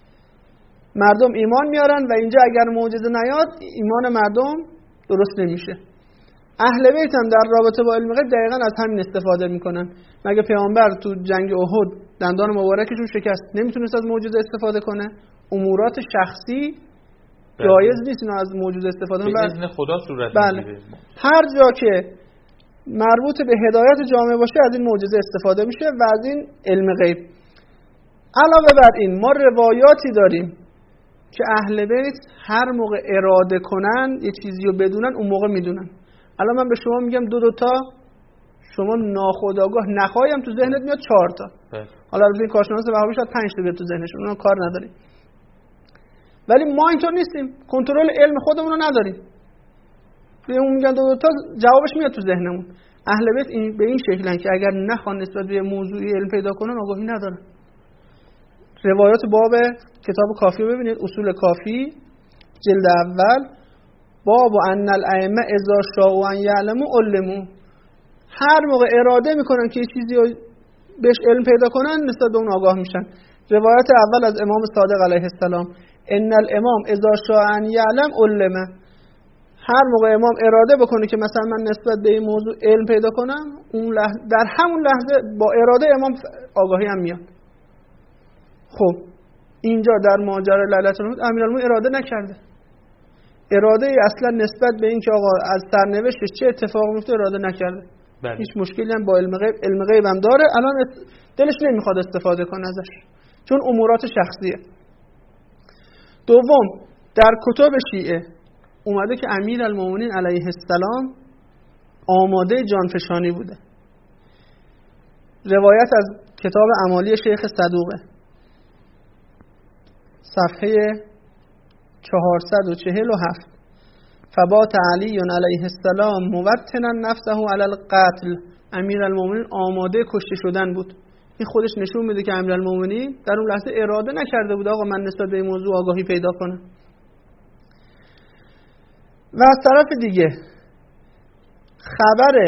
مردم ایمان میارن و اینجا اگر معجزه نیاد ایمان مردم درست نمیشه. اهل بیت هم در رابطه با علم غیب دقیقاً از همین استفاده میکنن. مگه پیامبر تو جنگ احد دندان مبارکشون شکست، نمیتونست از معجزه استفاده کنه؟ امورات شخصی جایز نیست اینا از معجزه استفاده کنن. به اذن خدا صورت بله. میگیره. هر جا که مربوط به هدایت جامعه باشه از این معجزه استفاده میشه و از این علم غیب. علاوه بر این ما روایاتی داریم که اهل بیت هر موقع اراده کنن یه چیزی رو بدونن اون موقع میدونن. الان من به شما میگم دو دو تا، شما ناخودآگاه نخواهیم تو ذهنت میاد چهار تا. بله. حالا از این کارشناس وهابی شاید پنج تا بیاد تو ذهنشون، اونا کار نداریم. ولی ما اینطور نیستیم، کنترل علم خودمون رو نداریم. اون میگن دو دو تا جوابش میاد تو ذهنمون. اهل بیت این به این شکلن که اگر نخوان نسبت به موضوعی علم پیدا کنن آگاهی ندارن. روایات باب کتاب کافی رو ببینید، اصول کافی جلد اول، باب ان الائمه اذا شاءوا ان یعلموا علموا. هر موقع اراده میکنن که یه چیزی رو بهش علم پیدا کنن نسبت به اون آگاه میشن. روایت اول از امام صادق علیه السلام، ان الامام اذا شاء ان یعلم علمه. هر موقع امام اراده بکنه که مثلا من نسبت به این موضوع علم پیدا کنم، اون لحظه در همون لحظه با اراده امام آگاهی هم میاد. خب اینجا در ماجرای لیلة القدر امیرالمومنین اراده نکرده. اراده اصلا نسبت به این که آقا از سرنوشتش چه اتفاقی میفته اراده نکرده. بله. هیچ مشکلی هم با علم غیب علم غیب هم داره، الان دلش نمیخواد استفاده کنه ازش چون امورات شخصیه. دوم، در کتب شیعه اومده که امیرالمومنین علیه السلام آماده جانفشانی بوده. روایت از کتاب اعمالی شیخ صدوقه صفحه چهارصد و چهل و هفت، فبات علی علیه السلام موطنا نفسه علی القتل. امیرالمومنین آماده کشته شدن بود. این خودش نشون میده که امیرالمومنین در اون لحظه اراده نکرده بود آقا من نسبت به این موضوع آگاهی پیدا کنم. و از طرف دیگه خبر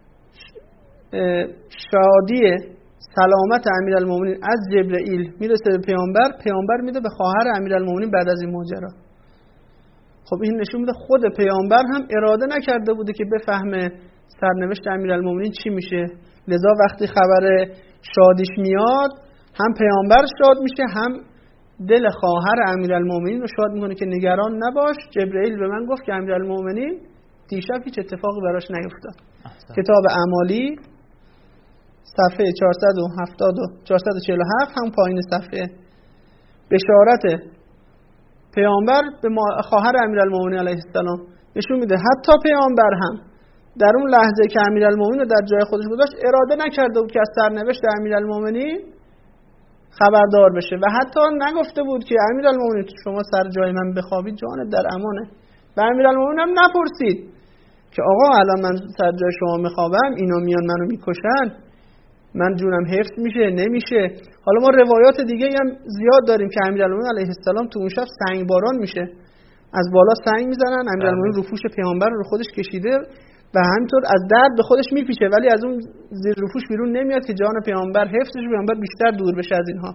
شادی سلامت امیرالمومنین از جبرئیل میرسه به پیامبر، پیامبر میده به خواهر امیرالمومنین بعد از این ماجرا. خب این نشون میده خود پیامبر هم اراده نکرده بوده که بفهمه سرنوشت امیرالمومنین چی میشه، لذا وقتی خبر شادیش میاد هم پیامبر شاد میشه هم دل خواهر امیرالمومنین رو شاد میکنه که نگران نباش، جبرئیل به من گفت که امیرالمومنین دیشب هیچ اتفاقی براش نیفتاد. کتاب اعمالی صفحه چهارصد و هفتاد و چهارصد و چهل و هفت هم پایین صفحه، بشارت پیامبر به خواهر امیرالمومنین علیه السلام نشون میده حتی پیامبر هم در اون لحظه که امیرالمومنین رو در جای خودش گذاشت اراده نکرده بود که از سرنوشت امیرالمومنین خبردار بشه و حتی نگفته بود که امیرالمومنین شما سر جای من بخوابید جانت در امانه. و امیرالمومنین هم نپرسید که آقا الان من سر جای شما میخوابم اینا میان منو میکشن، من جونم حفظ میشه نمیشه. حالا ما روایات دیگه هم زیاد داریم که امیرالمومنین علیه السلام تو اون شب سنگ باران میشه، از بالا سنگ میزنن، امیرالمومنین رفوش پیامبر رو خودش کشیده و همینطور از درد به خودش میپیچه ولی از اون زیر رفوش بیرون نمیاد که جان پیامبر حفظ بشه، پیامبر بیشتر دور بشه از اینها.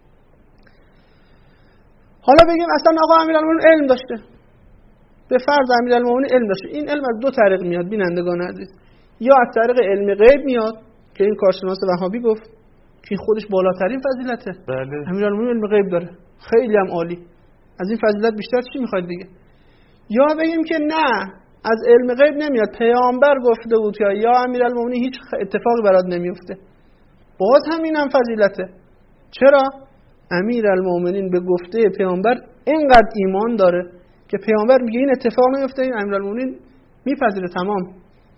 حالا بگیم اصلا آقا امیرالمومنین علم داشته، به فرض امیرالمومنین علم داشته، این علم از دو طریق میاد بینندگان عزیز، یا از طریق علم غیب میاد که این کارشناس وهابی گفت که خودش بالاترین فضیلته. بله. امیرالمومنین علم غیب داره، خیلی هم عالی، از این فضیلت بیشتر چی میخواید دیگه؟ یا بگیم که نه از علم غیب نمیاد، پیامبر گفته بود یا یا امیرالمومنین هیچ اتفاقی برات نمیفته، باز همین هم فضیلته. چرا؟ امیرالمومنین به گفته پیامبر اینقدر ایمان داره که پیامبر میگه این اتفاق نمیفته، این امیرالمومنین میپذیره تمام.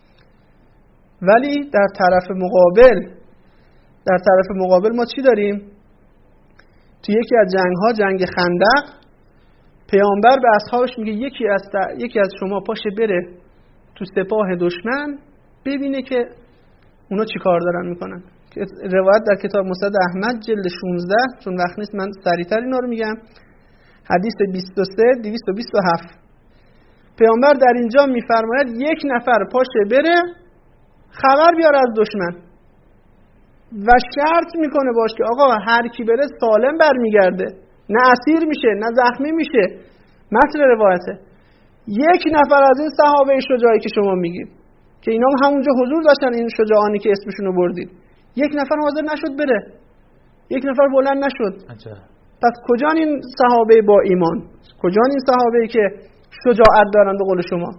ولی در طرف مقابل در طرف مقابل ما چی داریم؟ تو یکی از جنگ ها، جنگ خندق، پیامبر به اصحابش میگه یکی از یکی از شما پاشه بره تو سپاه دشمن ببینه که اونا چی کار دارن میکنن. روایت در کتاب مسند احمد جلد شانزده، چون وقت نیست من سریعتر اینا رو میگم، حدیث بیست و سه دویست و بیست و هفت. پیامبر در اینجا میفرماید یک نفر پاشه بره خبر بیاره از دشمن و شرط میکنه باش که آقا هر کی بره سالم برمیگرده، نه اسیر میشه نه زخمی میشه. متن روایته. یک نفر از این صحابه شجاعی که شما میگید که اینا هم همونجا حضور داشتن، این شجاعانی که اسمشونو بردید، یک نفر حاضر نشد بره، یک نفر بلند نشد. عجب. پس کجان این صحابه با ایمان؟ کجان این صحابه‌ای که شجاعت دارن به قول شما؟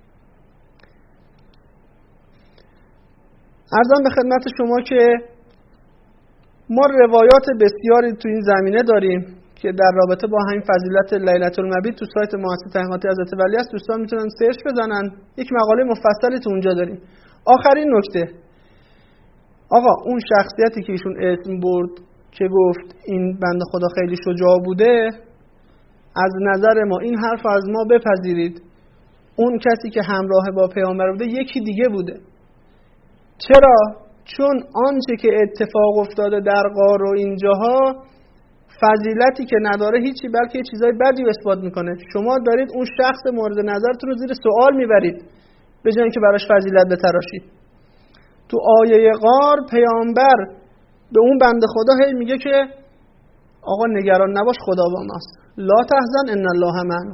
عرضم به خدمت شما که ما روایات بسیاری تو این زمینه داریم که در رابطه با همین فضیلت لیلة المبیت تو سایت مؤسسه تحقیقات حضرت ولی است. دوستان میتونن سرچ بزنن، یک مقاله مفصلی تو اونجا داریم. آخرین نکته، آقا اون شخصیتی که ایشون اسم برد که گفت این بنده خدا خیلی شجاع بوده، از نظر ما این حرف از ما بپذیرید، اون کسی که همراه با پیامبر بوده یکی دیگه بوده. چرا؟ چون آنچه که اتفاق افتاده در غار و اینجاها فضیلتی که نداره هیچی، بلکه چیزای بدی رو اثبات میکنه. شما دارید اون شخص مورد نظرتون رو زیر سوال میبرید به جای اینکه براش فضیلت بتراشید. تو آیه غار پیامبر به اون بنده خدا هی میگه که آقا نگران نباش، خدا با ماست، لا تحزن ان الله معنا.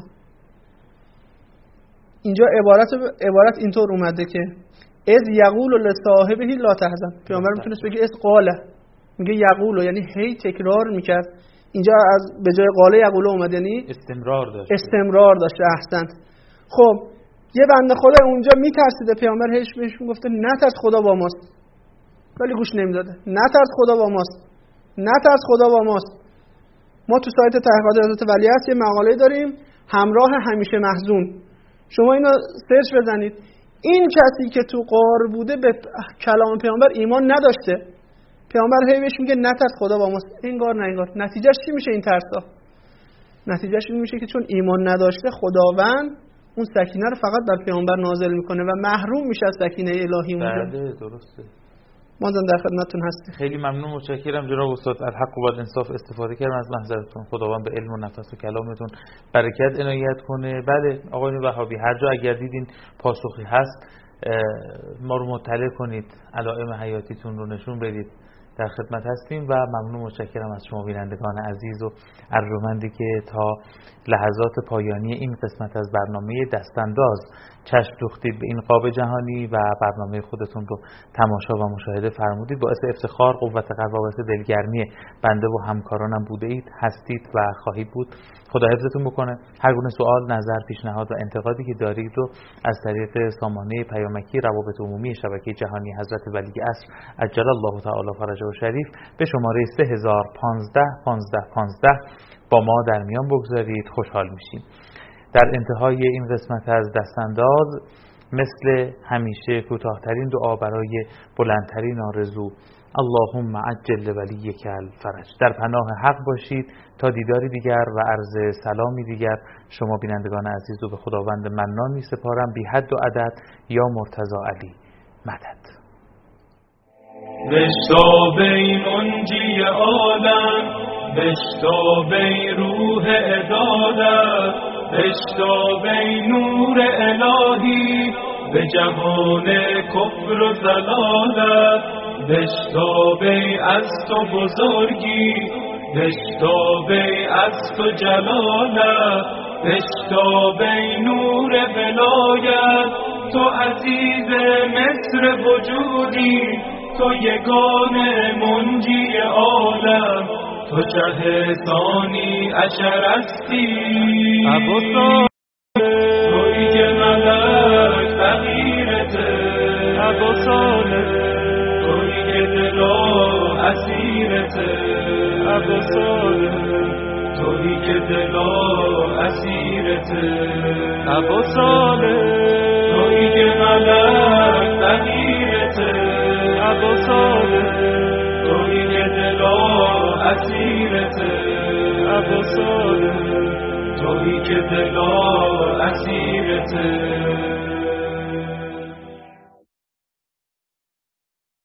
اینجا عبارت عبارت اینطور اومده که اذ یقول لصاحبه لا تحزن. پیامبر میتونست بگه اذ قال، میگه یقول، یعنی هی تکرار میکرد. اینجا از به جای قاله یقول اومد، یعنی استمرار داشت استمرار داشت. احسنت. خب یه بنده خدا اونجا میترسیده، پیامبر هیچ بهش میگفته نترس خدا با ماست، ولی گوش نمیداده. نترس خدا با ماست، نترس خدا با ماست. ما تو سایت تحقیقات حضرت ولی است یه مقاله داریم، همراه همیشه محزون. شما اینو سرچ بزنید. این کسی که تو غار بوده به کلام پیامبر ایمان نداشته، پیامبر هی بهش میگه نترس خدا با ماست، انگار نه انگار. نتیجهش چی میشه این ترسا؟ نتیجهش این میشه که چون ایمان نداشته، خداوند اون سکینه رو فقط بر پیامبر نازل میکنه و محروم میشه از سکینه الهی اونجا. بله درسته. ما در خدمتتون هستیم. خیلی ممنون، متشکرم جناب استاد. الحق و بالانصاف استفاده کردم از محضرتون. خداوند به علم و نفس و کلامتون برکت عنایت کنه. بله آقایون وهابی، هر جا اگر دیدین پاسخی هست ما رو مطلع کنید، علائم حیاتیتون رو نشون بدید. در خدمت هستیم و ممنون متشکرم از شما بینندگان عزیز و ارجمندی که تا لحظات پایانی این قسمت از برنامه دستانداز چشم دوختید به این قاب جهانی و برنامه خودتون رو تماشا و مشاهده فرمودید. باعث افتخار، قوت قلب و باعث دلگرمی بنده و همکارانم بوده اید، هستید و خواهید بود. خدا حفظتون بکنه. هر گونه سوال، نظر، پیشنهاد و انتقادی که دارید رو از طریق سامانه پیامکی روابط عمومی شبکه جهانی حضرت ولی عصر عجل الله تعالی فرجه و شریف به شماره سه هزار و پانزده پانزده پانزده با ما در میان بگذارید. خوشحال میشیم. در انتهای این قسمت از دستانداز مثل همیشه کوتاه‌ترین دعا برای بلندترین آرزو، اللهم عجل ولیک الفرج. در پناه حق باشید تا دیداری دیگر و عرض سلامی دیگر. شما بینندگان عزیز رو به خداوند منان می سپارم. بی حد و عدد یا مرتضی علی مدد. بشتابی منجی عالم، بشتابی روح عبادت، بشتابی نور الهی به جهان کفر و ضلالت، بشتابی از تو بزرگی، بشتابی از تو جلالت، بشتابی نور ولایت، تو عزیز مصر وجودی، تو یگان منجی عالم، تو جه ثانی عشر هستی. اسیرته ابا صالح تویی که ملک فقیرته ابا صالح تویی که دلا اسیرته ابا صالح تویی که دلا اسیرته